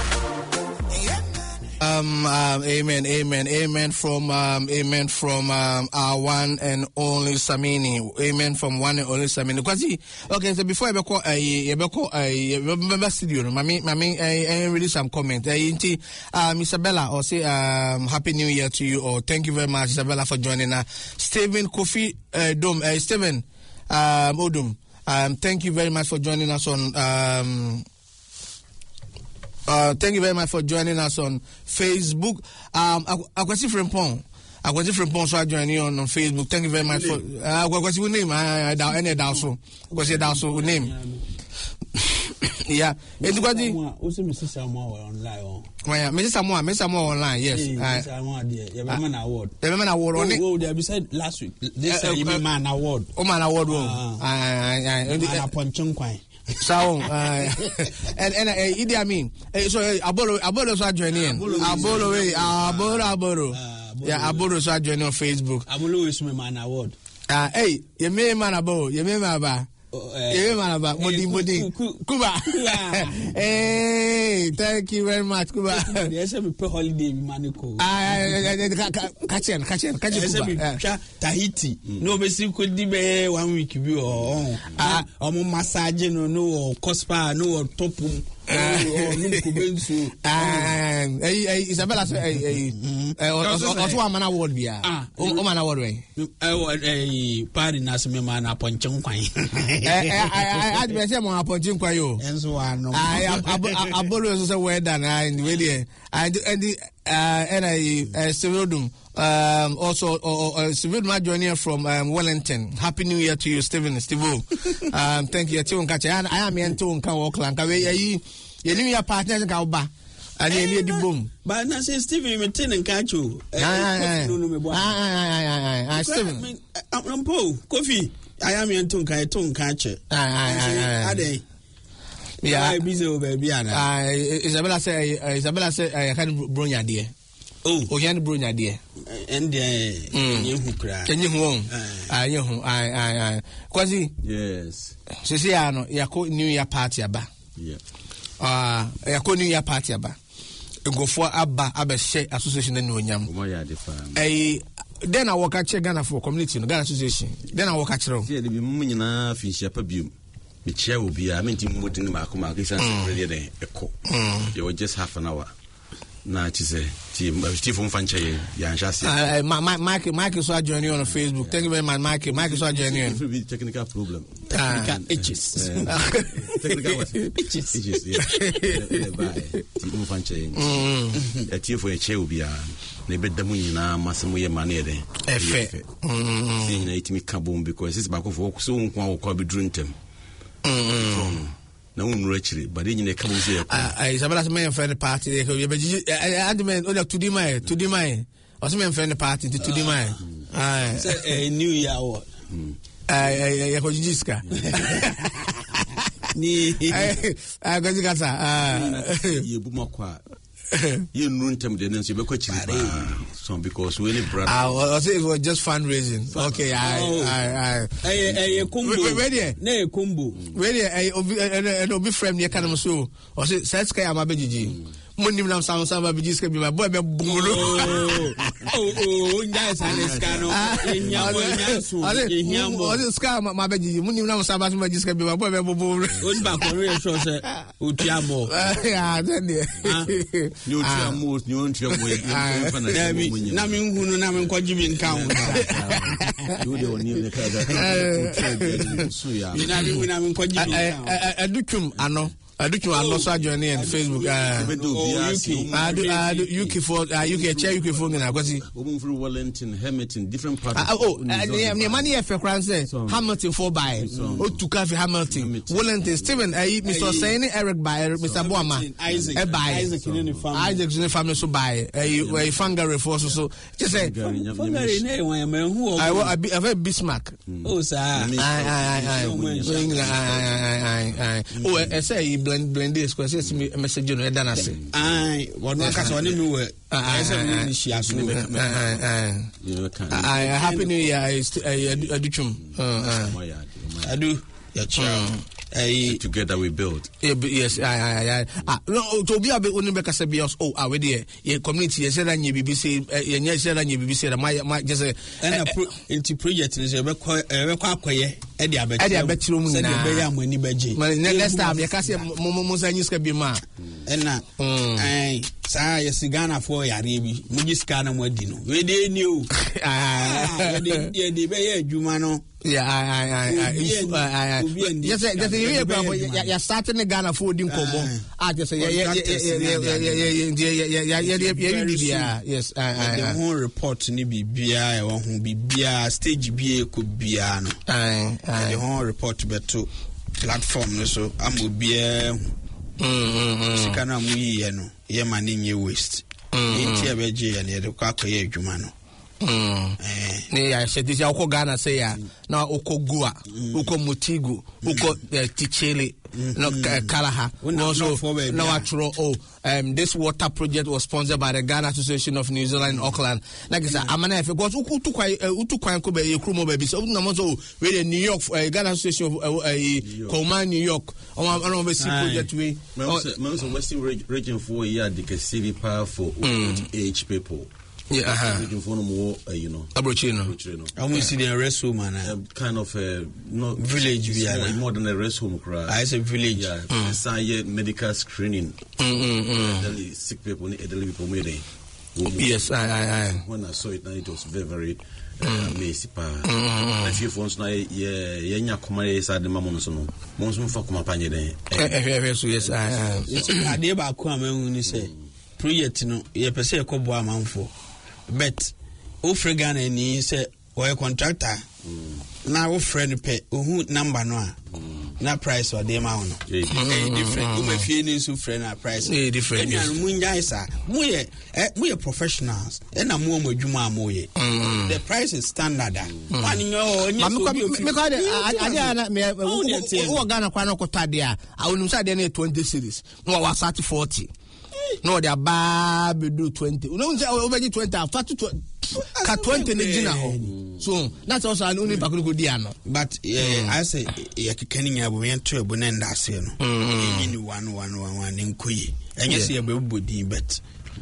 Amen from our one and only Samini. Amen from one and only Samini. Okay, so before I remember studio, I release some comment. Isabella or say Happy New Year to you, or thank you very much, Isabella, for joining us. Stephen Kofi Stephen Odum. Thank you very much for joining us on thank you very much for joining us on Facebook. Akwasi Frimpong so join you on Facebook. Thank you very much for Akwasi name any also. Akwasi also name. Yeah. It's got the also Mrs. Samuel online. Well, Mrs. Samuel online, yes. Women award. The women award on it. Oh, they said last week. This man award. Oh, man award. So and Idi Amin so Abolo so join in Abolo yeah Abolo so join on Facebook. Abolo is my man award. Hey you me man abo you me man Modi Kuba. Hey, thank you very much, Kuba. Yes, we pay holiday maniko. Catch Tahiti. No, basically could be 1 week view or massage no cospa no topum. Isabella also a man award bia. Man award way. Party nas me man upon Chongkwai. I be say mo upon Chongkwai. Enso ano. Abolo so well done and really and I Steven also Steven my journey from Wellington. Happy New Year to you, Steven. Thank you. I am in to kan walk like you need your partner ka oba and you need the boom. But na say Steven maintain and catch you. Steven. Coffee. I am in to catch it. Yeah, I busy over Biana. Isabella say I can bring your dear. Oh, you bring your dear. And you who cry. Can you home? I Quasi. Yes. Siciano, Yako New Year party aba. Yeah. Yako New Year party aba. Go for Abba Share Association in Nyam. Then I walk at Ghana for community, Ghana Association. Then I walk at Rome. Yeah, the Mumina fish up a beam. The chair will be, I mean, Timothy Makuma, really a cook. You were just half an hour. Now, it's a team, Stephen Fanche, Yanshasi. Mike is joining on Facebook. Thank you very much, Mike. Mike is joining. It will be technical problem. Technical itches. Technical itches, yes. Stephen Fanche. A team for a chair will be a bit the Munina, Massamuya Manere. Seeing it me kaboom because it's back of work soon, one will be drinking. No one actually, but in the Kabusia, Isabella may have a party. I demand to demand What's my friend party to the man? Say New Year award. I go Jiska. I go Jikasa. You Bumakwa. You run them the Nancy Beko because we really brother. I say it was just fundraising. Okay, I Kumbu. Ready? Ne Kumbu. Ready? I be friend near Kanamasu. Or say, Saska, I'm a BG. Munim nam sound some BGs can be my boy. Oh, guys, and this cano. I was scar my baby. Munim nam some BGs can be my boy. What's back on real show, sir? Utiamo. Yeah, then you most new Namin who Namin Quajimin count. You don't need the Educum, I know. I do also join in Facebook. UK for UK chair UK phone and I was through Wellington, Hamilton, different parts. Money for France, Hamilton 4 by to Cafe Hamilton, Wellington, Stephen, Mr. Saini, Eric by Mr. Boama, Isaac in the family so by a Fangare force. So just say, I have Bismarck. Oh, sir. Oh, I say, blend this because it's a message on Danasi. I want to catch on him. Happy New Year. I do. Your child. Together we build. Yes, no, to be a bit only because we dear, your community, yes, and you BBC, and yes, and you BBC, my just into project is a require Eddie bedroom. Next time, your cousin Momos and you can be ma. And now, I say, Ghana for Yaribi, Mugiscana Modino. We did knew. Jumano. Yeah, you're starting the Ghana food in Congo. I just say, yes, the whole report to be beer, won't be beer, stage beer could be an. The whole report to be to platform, so I'm will be a Sikana Mui, and Yemanin you waste. Intia Beji and the Kaka Jumano. I said this Oko Ghana say now Oko Gua, Oko Mutigu, Oko Tichele, no Kalaha. Also now this water project was sponsored by the Ghana Association of New Zealand in Auckland. Like I said, I'm an because Utukwan Kobe Krumo baby. So Namazo with New York Ghana Association of Coleman, New York. I don't project we Western region for a year the CV power for age people. Yeah, you know, Abrochino. I want to see the rest home and kind of not village. More than a rest home. I say village. Yeah, medical screening. Sick people, elderly people, maybe. Yes, I. When I saw it, it was very amazing. A few phones now, yeah, Kumari is at the Mamonsono. Monson for Kumapani. Yes, I did about Kwame when you say project, no, you per se a couple of months for. But Ofregan and he said, or a contractor now, friend pay who number no, not price or the amount. Different feelings of friend are price different. We are professionals, and I'm more Juma Moye. The price is standard. One in your Ghana Quanocotadia, I will say any 20 cities, no, was at 40. No, they are bad, do 20. No, over 20 after 20 so that's also an only Bakudiano. But I say, Yakinia went to a bonenda, one in Kui. And you see a baby, but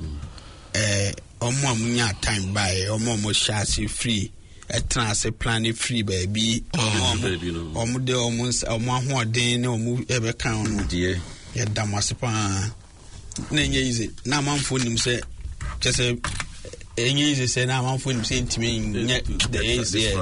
more time by or more chassis free. A trans plan free baby, almost a more day no move ever count, dear. Yeah, Damasipa. Name easy. Now, my phone him say, just a easy say, now my phone saying to me, the easy.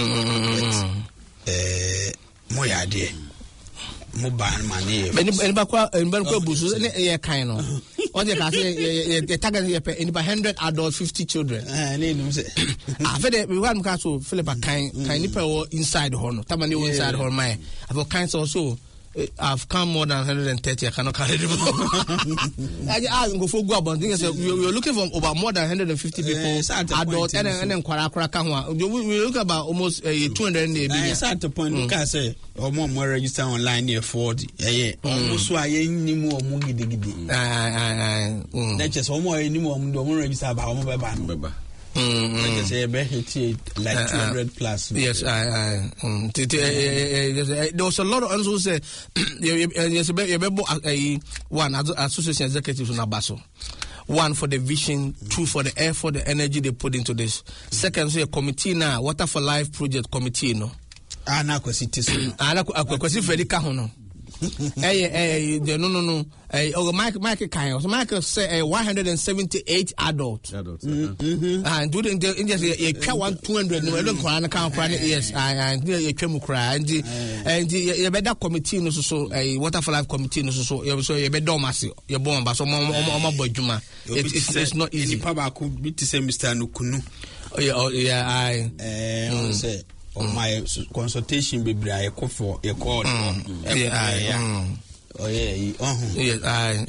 My idea. Mobile money. And Banco Busu, a kind of. What they can say, the target in 100 adults, 50 children. After that, we want to Philip a kind of inside horn, Tamani inside horn, my. I've got kinds also. I've come more than 130. I cannot carry them. I go for go about things. We're looking for about more than 150 people, adult, and then Kwarakwa. We look about almost 200. It's at the point you can say, or more register online near 40. Almost why any more money diggy. That's just one more any more register about home. Like I say, like 200 plus. Yes, there was a lot of answers. One association executives on Abaso. One for the vision, two for the air, for the energy they put into this. Second, so a committee now, Water for Life project committee, no. Ana kwasiti kwasi Freddy Kahono. No. Mike Kayo. So Mike say 178 adults. And doing just a 200 no don't count yes and you came cry and you better committee no so a Water for Life committee no so you better domasi your bomb but so mama boy juma it's not easy. Papa could be to say Mr. Nukunu. I say on my consultation baby I call for a call. Oh yeah, yes, I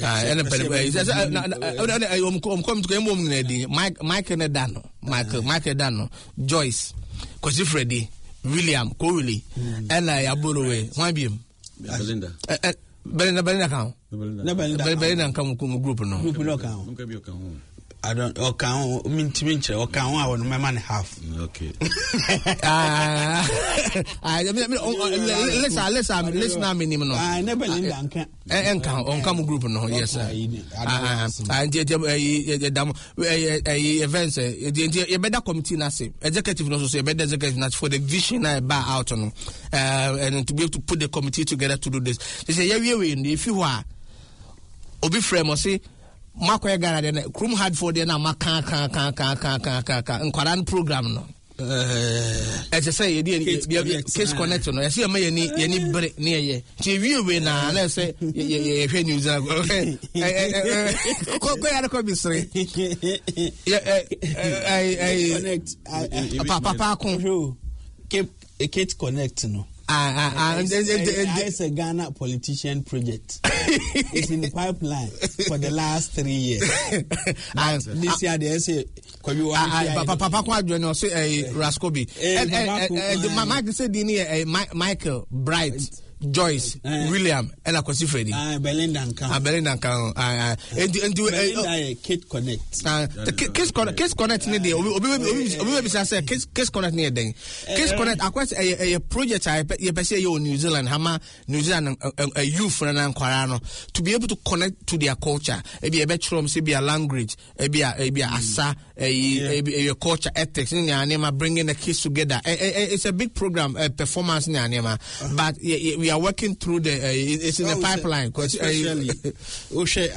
come to Mike Nedano, Michael Dano, Joyce, Kosi Freddy, William, Corley, and I Abuluwe, one beam. Belinda count. Belinda come group no. I don't mean to mention or count out my money half. Okay. Let's not minimum. I never and count on come group no, yes, sir. And events, a better committee, executive, no, so a better executive for the vision I buy out on and to be able to put the committee together to do this. They say, yeah, if you are Obi Frame or say, Marco Egara, Krum had for the Namaka Nkaran program. No, as I say, case connection. I see a man any break near ye. You win now, let's say, if you use a Papa keep a Kate Connect. No. It's a Ghana politician project. It's in the pipeline for the last 3 years. This year they say, Papa Quadron say Raskobi. And Michael said, Michael Bright. Joyce, William, and I was Freddy. Belinda and Kate Connect. The Case Connect near there. We say Case Connect near there. Case Connect. I quite a project. I say you New Zealand, Hama, New Zealand, a youth and Quarano to be able to connect to their culture. Maybe a bedroom, maybe a language, maybe a asa, a culture ethics. In Anima bringing the kids together. It's a big program, performance in Anima, but we are working through the it's in the pipeline especially Oshe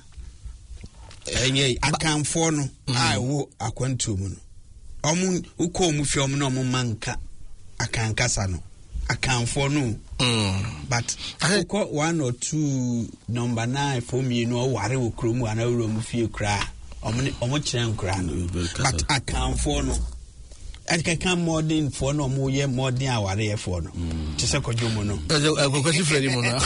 account for no I wo akwantu mu no omu uko mu fiom no mu manka akankasa no account for no but uko 1 or 2 number 9 for me no ware wo kromu ana wuro mu fie kra omu kire nkra no but account for no and can come more than for no more year more than our air for no. Just a cojumono. I go see Freddy Mono.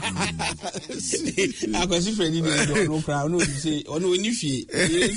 I go see Freddy no crown, no say, or no niffy.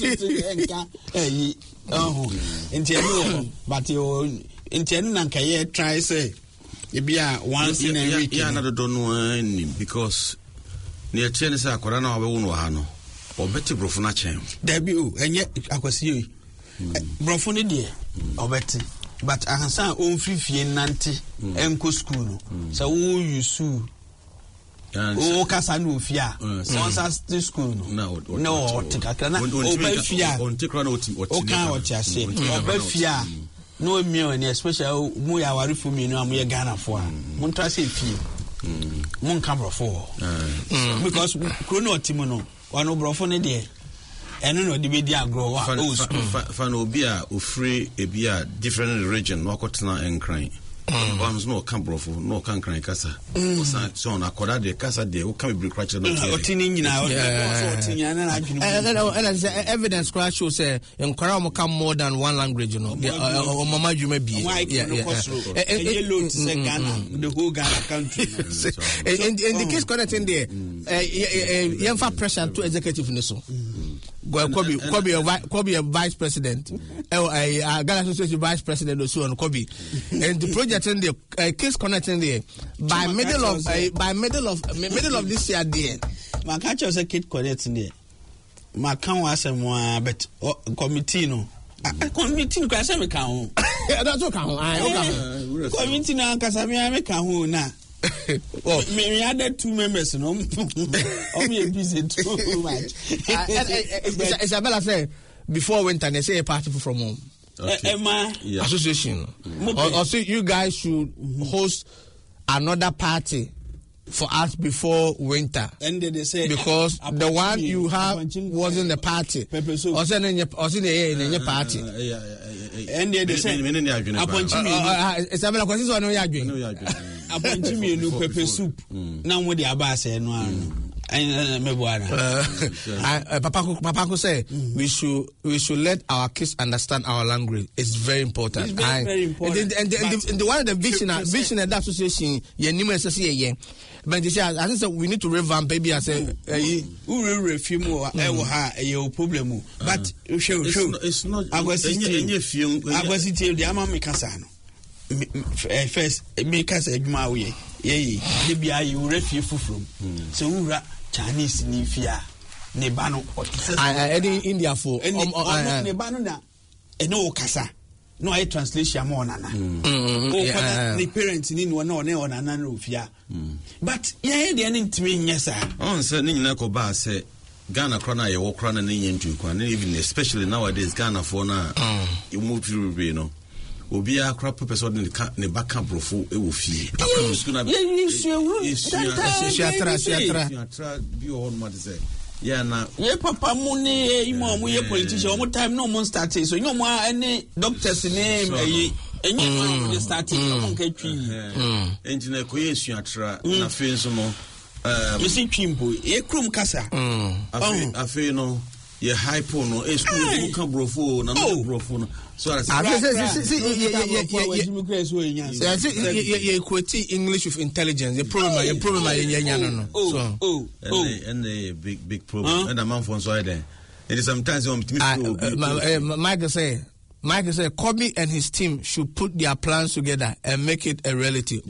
But you intend and try say, you be once in a week. Another don't know because near Chenesa Corana Wano or Betty Brofunachem. Debut, and yet I was you. Brofone dear, obeti, but I can say own free fee nanti enko school. So who you sue? Oh, Casanu Fia, Sonsa school. No, Tikakana, Obefia, on Tikrano, what you say, Obefia, no million, especially Muya Warifumi, no, we are Ghana for Montasi fee, Mon camera for because Chrono Timono, one Brofone dear. And no the media grow up. Fan Obia, Ufree, Ebia, different region, Wakotana and Crane. One no can brofo, no can crank casa. Son, I call the casa de who can be crutched. Evidence crash shows in Karamo come more than one language, you know. Or Mama, you may be. The whole Ghana country. In the case connecting there, Yemfa pressure to executive Nisso. Kobe a vice president, Ghana Association vice president, or so on Kobe, and the project in the case connecting there by middle of this year there. My catch was a kid connecting there. My count was a but committee no. Committee no casa me count. That's okay. Committee no casa me count na. Oh, me added 2 members, no. Only a busy too much. Isabella said before winter they say a party from home. Association. Or so you guys should host another party for us before winter. And they say because the one you have wasn't the party. Or send in your party. And they say Isabella because this one no yagwin. Appointment no pepper soup. Now what the abase no. Papa say we should let our kids understand our language. It's very important. It's very important. And the one of the vision of that association, but they say I think we need to revamp. Baby, I say we few more. Your problem, but show. It's not. I was the Amami Casano. First, make us a Maui. Yea, maybe I you refuse from. So Chinese Nifia Nebano India for Nebano na no Casa. No I translation more nana. The parents in one or no nana rufia. But yeah, the ending to me, yes, sir. On sending Nakoba say Ghana Crana, you walk around and into even especially nowadays Ghana for now. You move to Rubino. Obi a crop person in the back camp profo e wo fie akọ school na bi o ma de say yeah na ye papa mu ne imo mu ye politician o time no mo start so you mo any doctors name enyi mo dey start mo ka twi engineer ko ye suatra na fe so no me si twimpo ye krom kasa afi no ye hypo no e school mu ka brofo na no brofo no. So I you quote English with intelligence. The problem and the big problem. And a man from Sweden. And sometimes Michael say Kobe and his team should put their plans together and make it a reality.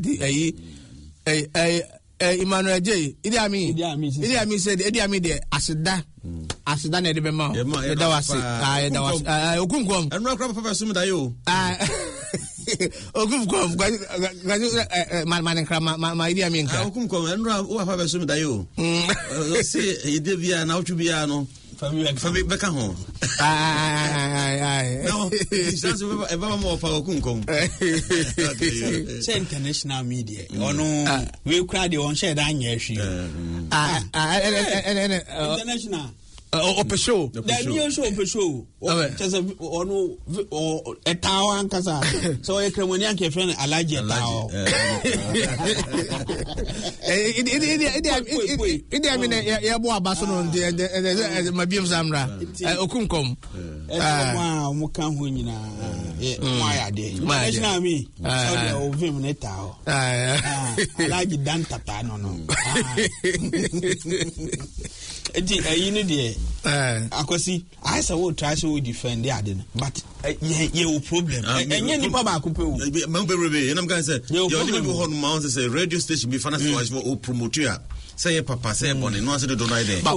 Emmanuel J. Idi Amin said Idi Amin de asida na de be ma da wase okunkom and no crop papa sum da yo okunkom man nkra ma Idi Amin ka okunkom and no papa sum da yo say e de bia na otwu bia no Fabi beka ho no chance eba mo pa okunkom say international media ono we crowd dey on share that anya hwi international Opesho. The new show Opesho. Just ono etawa ankasa. So e kremoni anke friend Alaji etawa. Idi amine ya bo abaso no de mabiem zamra. Okunkom. Mo kan ho nyina. Mo ayade. National me. So de ovim na etawa. Alaji dan tata no. You know the Akosi, I saw what try to defend the Aden, but you problem. And you Papa Coupe. And I'm going to say, you're on Mount say radio station be financed for promoter. Say Papa, say Bonnie, no answer to don't idea. But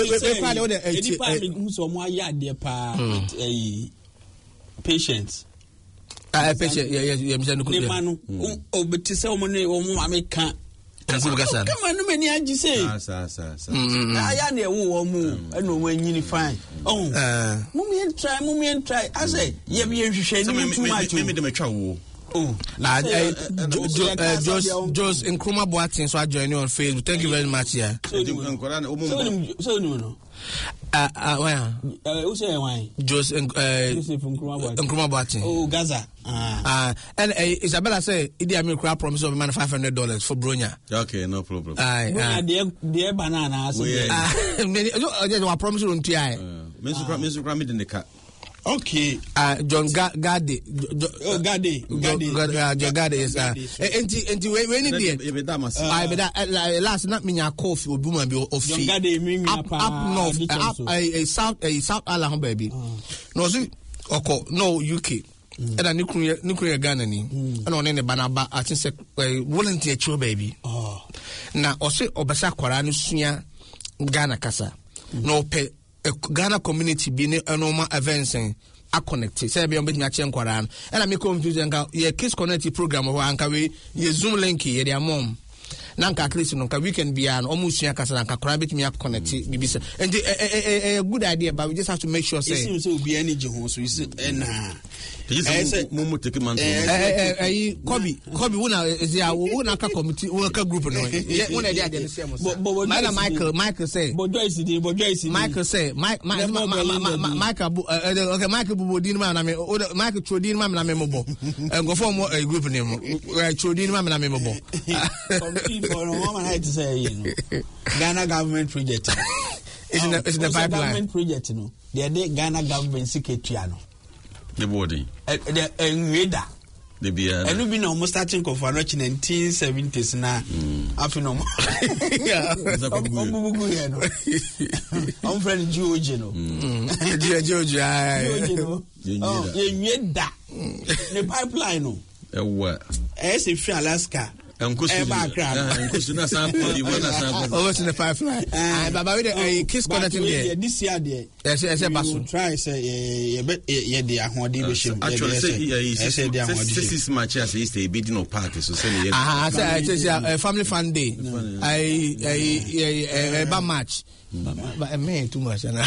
patience. Patient, oh, but to say money or mamma can't. Come on, no many I just say. I am the woman, and no when you find. Oh, mummy and try. I say, yeah, you should too much. Oh, Jos in Kruma Boatin, so I join you on Facebook. Thank you very much. Yeah. So no. Who say why? Joseph Nkrumah Boateng. Oh, Gaza. And Isabella say Idi Amin crowd promise of man $500 for Bronya. Okay, no problem. The banana. I promise you on TI. Mr. Grammy in the car. Okay. John Gade. John Gade is and when it last not mean a coffee or boom and of fee. Up north, up South Island, baby. No, no UK. And a nuclear gun and on any banaba, I think, volunteer true baby. Oh, now, also Obasa Quaranu Sunya Ghana Casa. No pay. Ghana community being a normal events and are connected. Say, be on between Achen Kwaran. And I make confusion. Your Kids Connect program or Ankawi, your Zoom link here, their mom. Nanka at least we can be an almost Yanka crabit me up connected. And a good idea, but we just have to make sure. Say, it seems to be any Johns. And Kobe, one is there, one committee worker group. One idea, but Michael say, Michael say, Michael, okay, Michael Budin man, I mean, Michael Trodin man, I'm memorable, and go for more a group name, Trodin man, I'm memorable. For a woman, I had to say, Ghana government project. It's in the pipeline. Government project, you know. The Ghana government secretary. The body. And Reda. The beer. And we've been almost starting for 1970s now. After no more. I'm friend George, you know. George, the pipeline. What? As if Alaska. Over to the pipeline. But Kiss connecting there. This year, yes, try say, actually, say, 6 matches is a bit no party. So, say, family fun day. I bad match. But I mean too much. And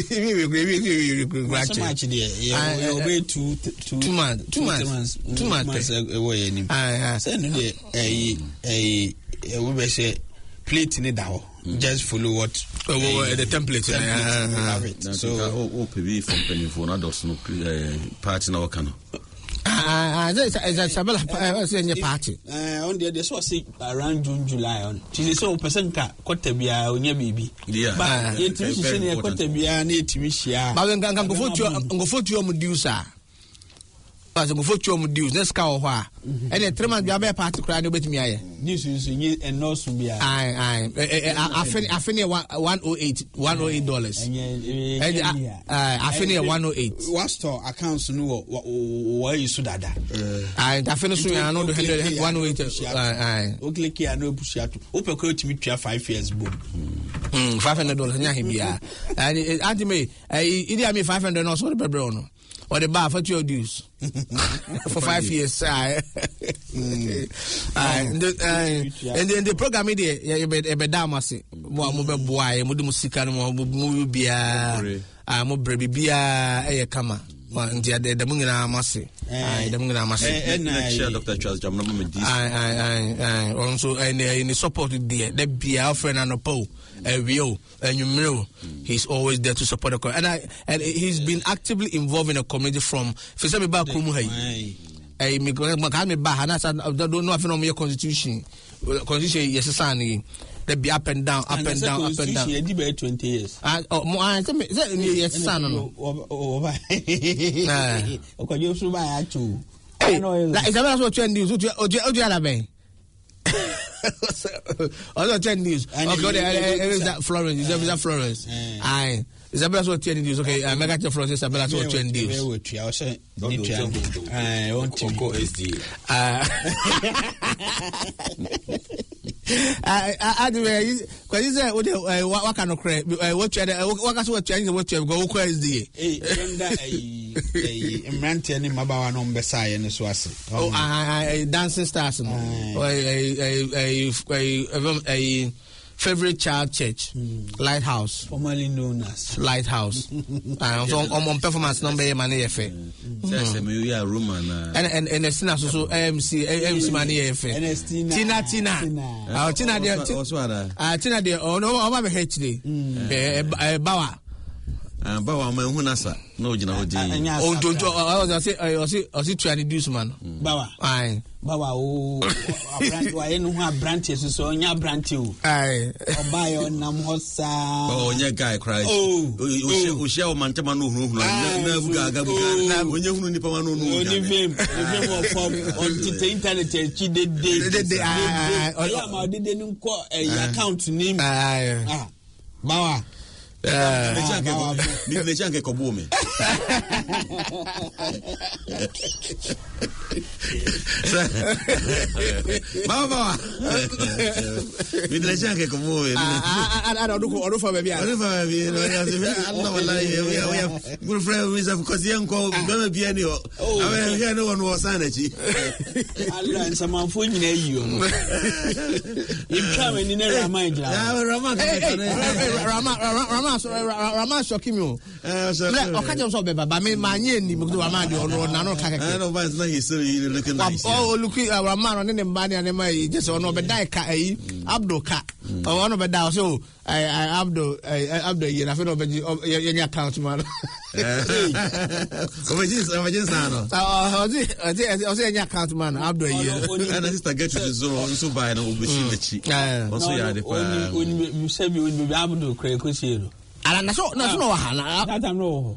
match there. Way 2 months away. We say plate in it down. Just follow what the template. So, PV from Penny for adults, no party in our canal. That's a party. On the other source around June, July on. She's so percent Cotabia on your baby. Yeah, but intuition, Cotabia, Natimisha. But then go for your Medusa. As a photo dues, let's go. And a 3 months, you have party crying with me. This is and no Subia. I finish $108. I finish $108. What store accounts know why you should add? I finish I know the $108. Okay, I know push out. Open coat to me 5 years boom. $500. And Auntie May, I mean $500 also the Bruno. Or the bar for your dues for 5 years. And then the program idea, you bet a bedamasi, one mobile boy, Mudumusika, movie beer, Mobreby beer, a kama. The Mungana Masi, the Mungana Masi, and Dr. Charles Jamman. I also in the support the beer, our friend and a pole. Rio and you know he's always there to support the community, and he's been actively involved in the community from Fisami Ba Kumuhai. I don't know if you know your constitution. Constitution, yes, son. They be up and down, up and down, up and down. 20 years. Yes, son. Okay, you should buy actually. Like Isabella what you do, Ojo also 10 news. Okay, is that Florence? Is that Florence? Aye. Isabella what 10 news. Okay, I got your Florence. Isabella what 10 news. I want to go SD. Because you say what kind of crap? What you go SD? Imranti and Mabawa no Besai and Swasi. Oh, dancing stars. A favorite child church, Lighthouse, formerly known as Lighthouse. On performance number money FA. Roman and the sinners also AMC money FA. Tina, Tina, oh no, I'm a HD. Bawa. ba wa man hu nasa na ogina hodi o jojo o si try the dues man bawa ai bawa o brand wa enu hu branch so onya branch o ai oba yo nam hosa onya guy Christ o share o mantama no hunu na buga na onye hunu nipa ma no no only fame from on the internet chi de oya ma de nko account name bawa ni change kobume baba ni change kobume odo fa baby Allah wallahi ya good friend we have because yanko gama bia ni o awe ya no wonu osana chi Allah nsama fo nyina yi o no imcha me ni na rama ijira Rama shocking me. Okaje so be baba me manye ni because Rama de ono na no kaka. I know why it's not his story looking nice. Oh look Rama no ne mba ne ma just ono be dai ka ai Abdul ka. Ono be da so Abdul ye na fe no be ye account man. Ovejin sana. Ozi ye account man Abdul ye. And sister get to the zone so buy no obishi mechi. Also ya de pa. You say we be Abdul kre ko siero. Ala na so no wa na. That time no.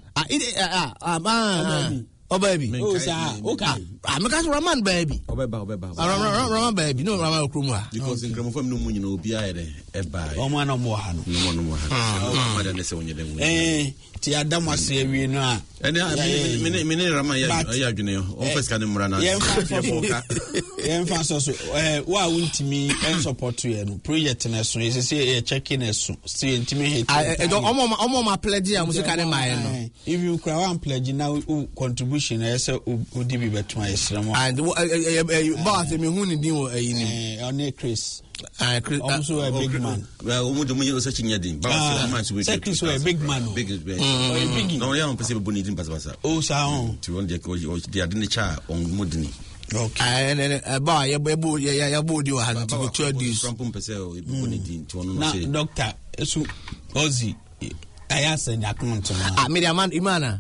Oh baby. Oh sir. Okay. I'm going to Raman baby. Obeba. Raman baby. No Raman Krumwa. Because in Kramofam no munyi no obi aye eba. Omo na mo ha no. No mo ha. Mother ne se onye dem. Ti Adam ase awie no a. Mene Raman ya adwene yo. On first kan mura na. Yem fa so wa wuntimi en support you no. Project na so e se checking na so. See ntimi hit. Omo ma pledge am so kan ma no. If you cry one pledge now contribution e se odi bi beto ayesramo. And boss me hu ni din wo ayini. On Chris. Chris also a big man. Well, we do such in yadin. Chris was a big man. Big. No, I don't perceive bonity in Pasabasa. Oh, sound to one the Adinicha on Mudini. Okay, and then boy, your babu, ya body you had to tell this from Pumpesel, bonity to one. Doctor Ozzy. I asked an account. Mediamano.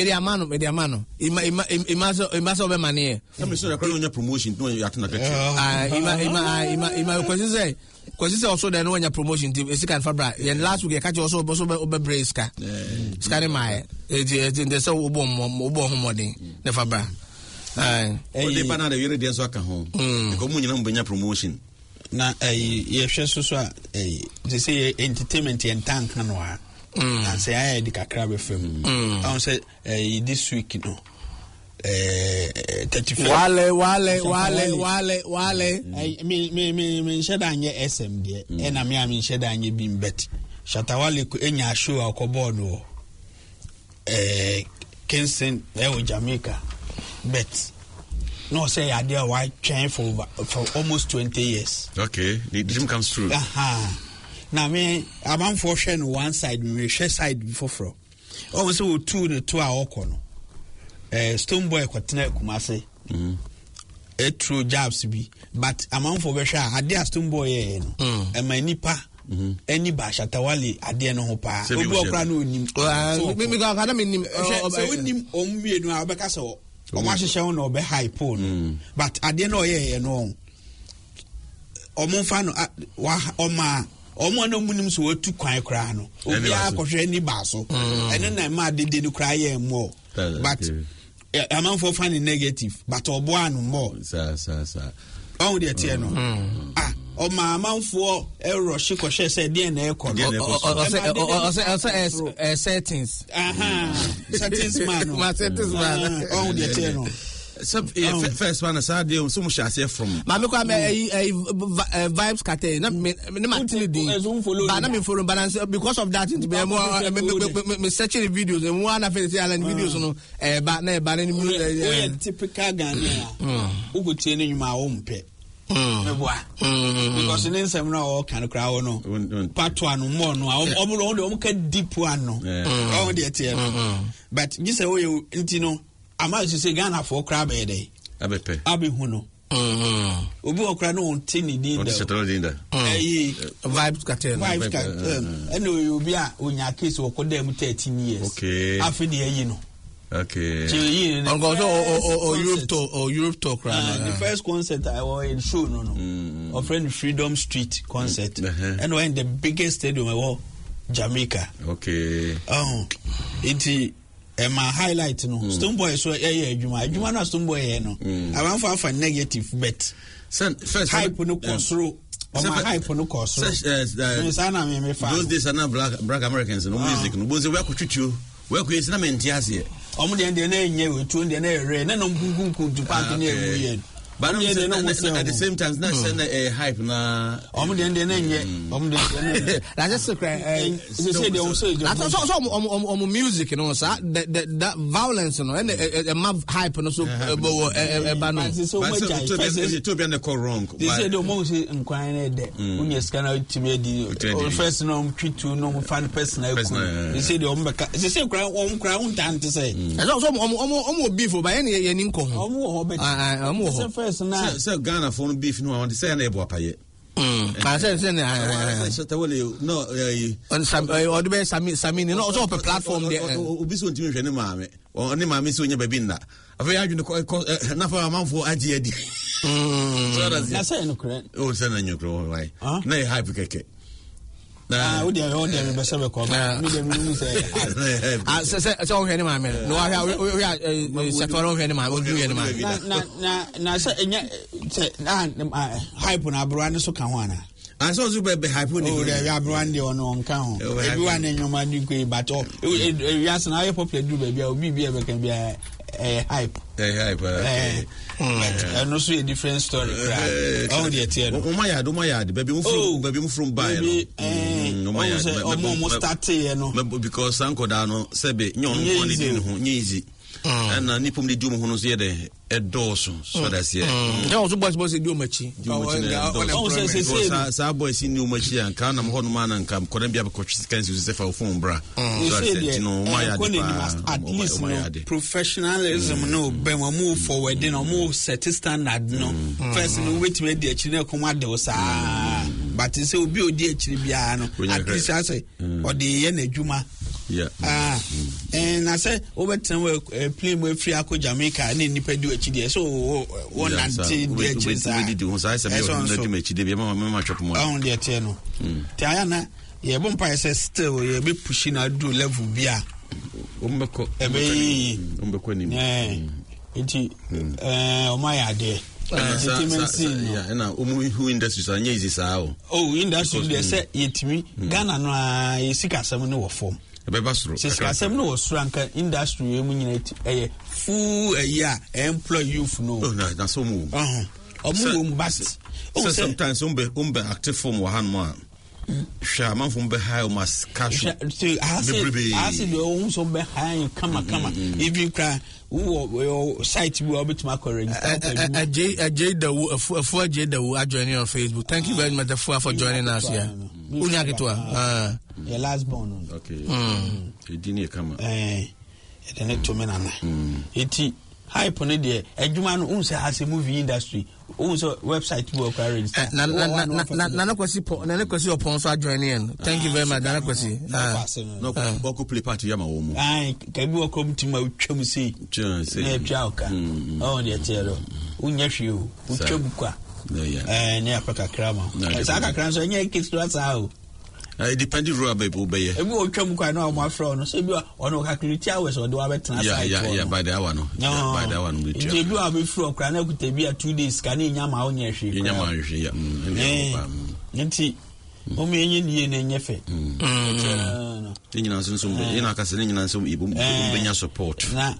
Imaso be money. Some sort of your promotion doing you at na say because also then when your promotion team is can fabra. And last week I catch also be brace scanning my the so ubo homoding the fabra. The banana the year dance work home. Because when you know promotion. Na ye so they say entertainment and tank no. And say I had the Kakrabe film. I say this week, 35. Wale. Me shedanye SM there. And I mean shedanye been bet. Shatawale ku enya show akobo no. Kingston Jamaica. Bet. No say I did white chain for almost 20 years. Okay, the dream comes true. Now me I'm for share one side, me share side before. Also 2 hour kono. Stone boy kwatena Kumase. True jobs be, but I'm for be share ade Stone boy no. E ma nipa any ba Shatawale ade no ho pa. Obi okra no nim. Me go kada me nim. So nim omwie no abeka so. Omo ahyehyɛ no be high pole. But ade no ye no. Omo fa no oma omo no munim so watu kwan kra no obi akɔhwɛ ni ba so ɛne na ma de no kra ye mo but amount for funny negative but obo anu mo sa on de tie no o ma amanfo rush kɔhwɛ sɛ de na ɛkɔ no settings settings man on de tie no first one aside so much as from mama ko vibes kate na me matili din but na me follow balance because of that me searching the videos and one of the videos no but na typical Ghanaian ugo tie ne nyuma wo mpe because in some now kind of crowd no part one more no omo ka deep one no all the tie but you say we ntino ama say Ghana for crab e dey abepe abehu no obi okra no on tin ni on settle in there vibes cartel and obi a onya case okoda mu 13 years okay afi de ayi no okay on go so Europe talk right the first concert I was in show no of friend Freedom Street concert and when the biggest stadium I was Jamaica okay it my highlight no Stone Boy so adwuma na Stone Boy no I want for negative bet first hype no control my hype no control those days are not black Americans no music no boze we akotwitwo we akuyesi na mentiase omo de na enye wetu de na ere na no mpunkunku to park na ewu but at the same time not send a hype na omo de na enye omo de na just say so music you know sir that violence you know and a hype no so ba no so much to be on the call wrong they say the mo say nkwan na de unya scanner ultimate di first no twitu no fan personal they say the ombeka they say kra untante say so beef ba ye ni nko ho omo ho so Ghana for beef no want to say na ebo apaye I said no on some or the sami no so pe platform there obi so ntimi hwe ne maame oni maame so nya baby nda afa ya adwene na fa manfo agye adi na say no kra o say na nyokro why na hype keke we dey be say ko me dey me say so hwe ne maame no we setoro hwe ne maame o du hwe ne maame na say enya hype na abro ane so ka ho ana and so be hype ni o dey abro ane ono nka ho everyone enyoma ni ko but we as na hype popular do be obi bi e be kan bi hype but no so a different story all the tier o ma yard baby mu from buy no ma yard o start here no because sanko da no sebe nyon ko ni din ho nyizi and na nipum di dum ho no so ye de edoso so that's here no so boys di omachi sa boys ni omachi an ka na mo no ma na nka ko na bia ko kan si se fa phone bra so that's no ma yard at least professionalism no be mo forward no mo set standard no first no wait me dey achi na ko ma de sa but say obi odi achi bia no at least I say or the ye na adwuma and I say over time we play we free ako Jamaica na nipa di achi dey so one anti dey achi sa we do so I say me do me achi dey be mama chop mo on dey tie no tie ana ye bon pa say still ye be pushing na do level bia umbeko ni enti o ma ya de na who industry so anya is sao industry dey say yetimi Ghana no yesika sam no wo form beba soro sika sam no wo soro anka industry emu nyina full employ youth no na so mu omu bast sometimes umbe active form wa han mo sha man from be high mas cash I see the own so be high kama even cry site we will be to correct J Dawu joining on Facebook. Thank you very much for joining us here. Unya kitwa your last born okay edini kama ene to me nana eti hype no de adwuma no unse has a movie industry unse website we operate na kwasi upon so joining. Thank you very much na kwasi no boko play part ya ma wo mu ka bi wokom ti ma twam sei na twa oka de tiero unya hwe o utwam kwa ne apaka krama sa ka kran so nya kitwa sa o depending rule baby obey e bi otwam kwa na o ma fro no so bi ono calculate hours o de wa betena side yeah by the hour no by the hour no we try bi wa be fro kwa na kuta bi 2 days ka na nya ma o nya hwe nya ma hwe ya nti o me nya nie na nya fe nyina nso mbe ina ka se nyina nso ibu nya support na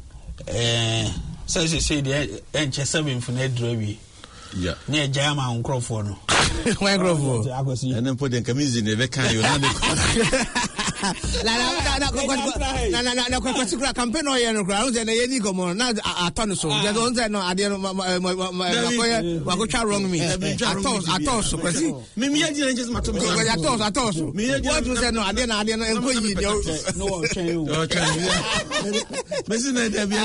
say the enche 7 for na drawi yeah ne jama microphone no microphone and then put the camisa ne be kan you na na kwa campaign o ye no kra on say na ye ni komo na atone so je don say no ade no wakotwa wrong me atos so kwasi me ya jira nje mato atos what you say no ade no enko yi no chen me na de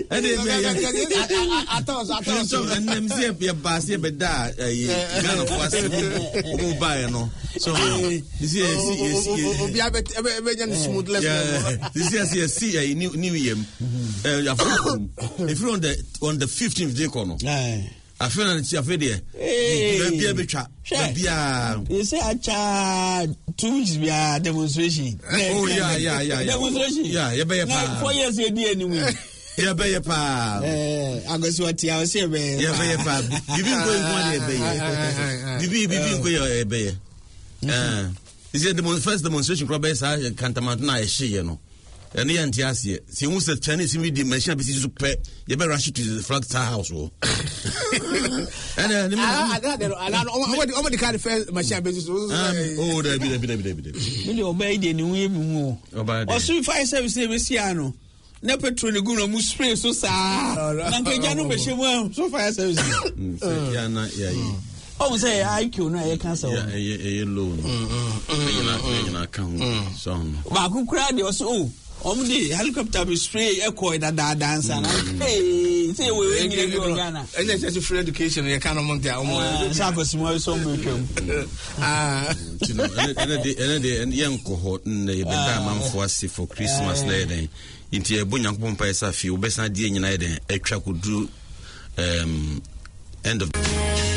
atos so nem se be ba se be da Ghana for us go buy no so this is obi abenya smoothness this is see new year if you on the 15th day kono I feel that you feel there be betwa bia you say acha 2 weeks bia demonstration oh yeah demonstration yeah be pa 4 years e dey anyway yeah be pa agosi wati I say be yeah be pa bibi go be is the first demonstration crowd base Cantamount na ehye no and the anti-asia see who said Chinese media machine be so pay you better rush to the flag house and what the kind of first machine basis oh there be really obey the new year mu o so fire service we see ano na petrol ne gu no mu spray so sa na nkeja no be shemu so fire service ya na ya oh say IQ no e can say yeah low no na kan so ba ku kura de so the helicopter be spray echo da dancer hey say we need to go Ghana and it's free education you can among the small so make you know and young cohort na be da man for see for Christmas na den inti e bonya nkopon pa esa fi obesa die nyina den atwa kodu end of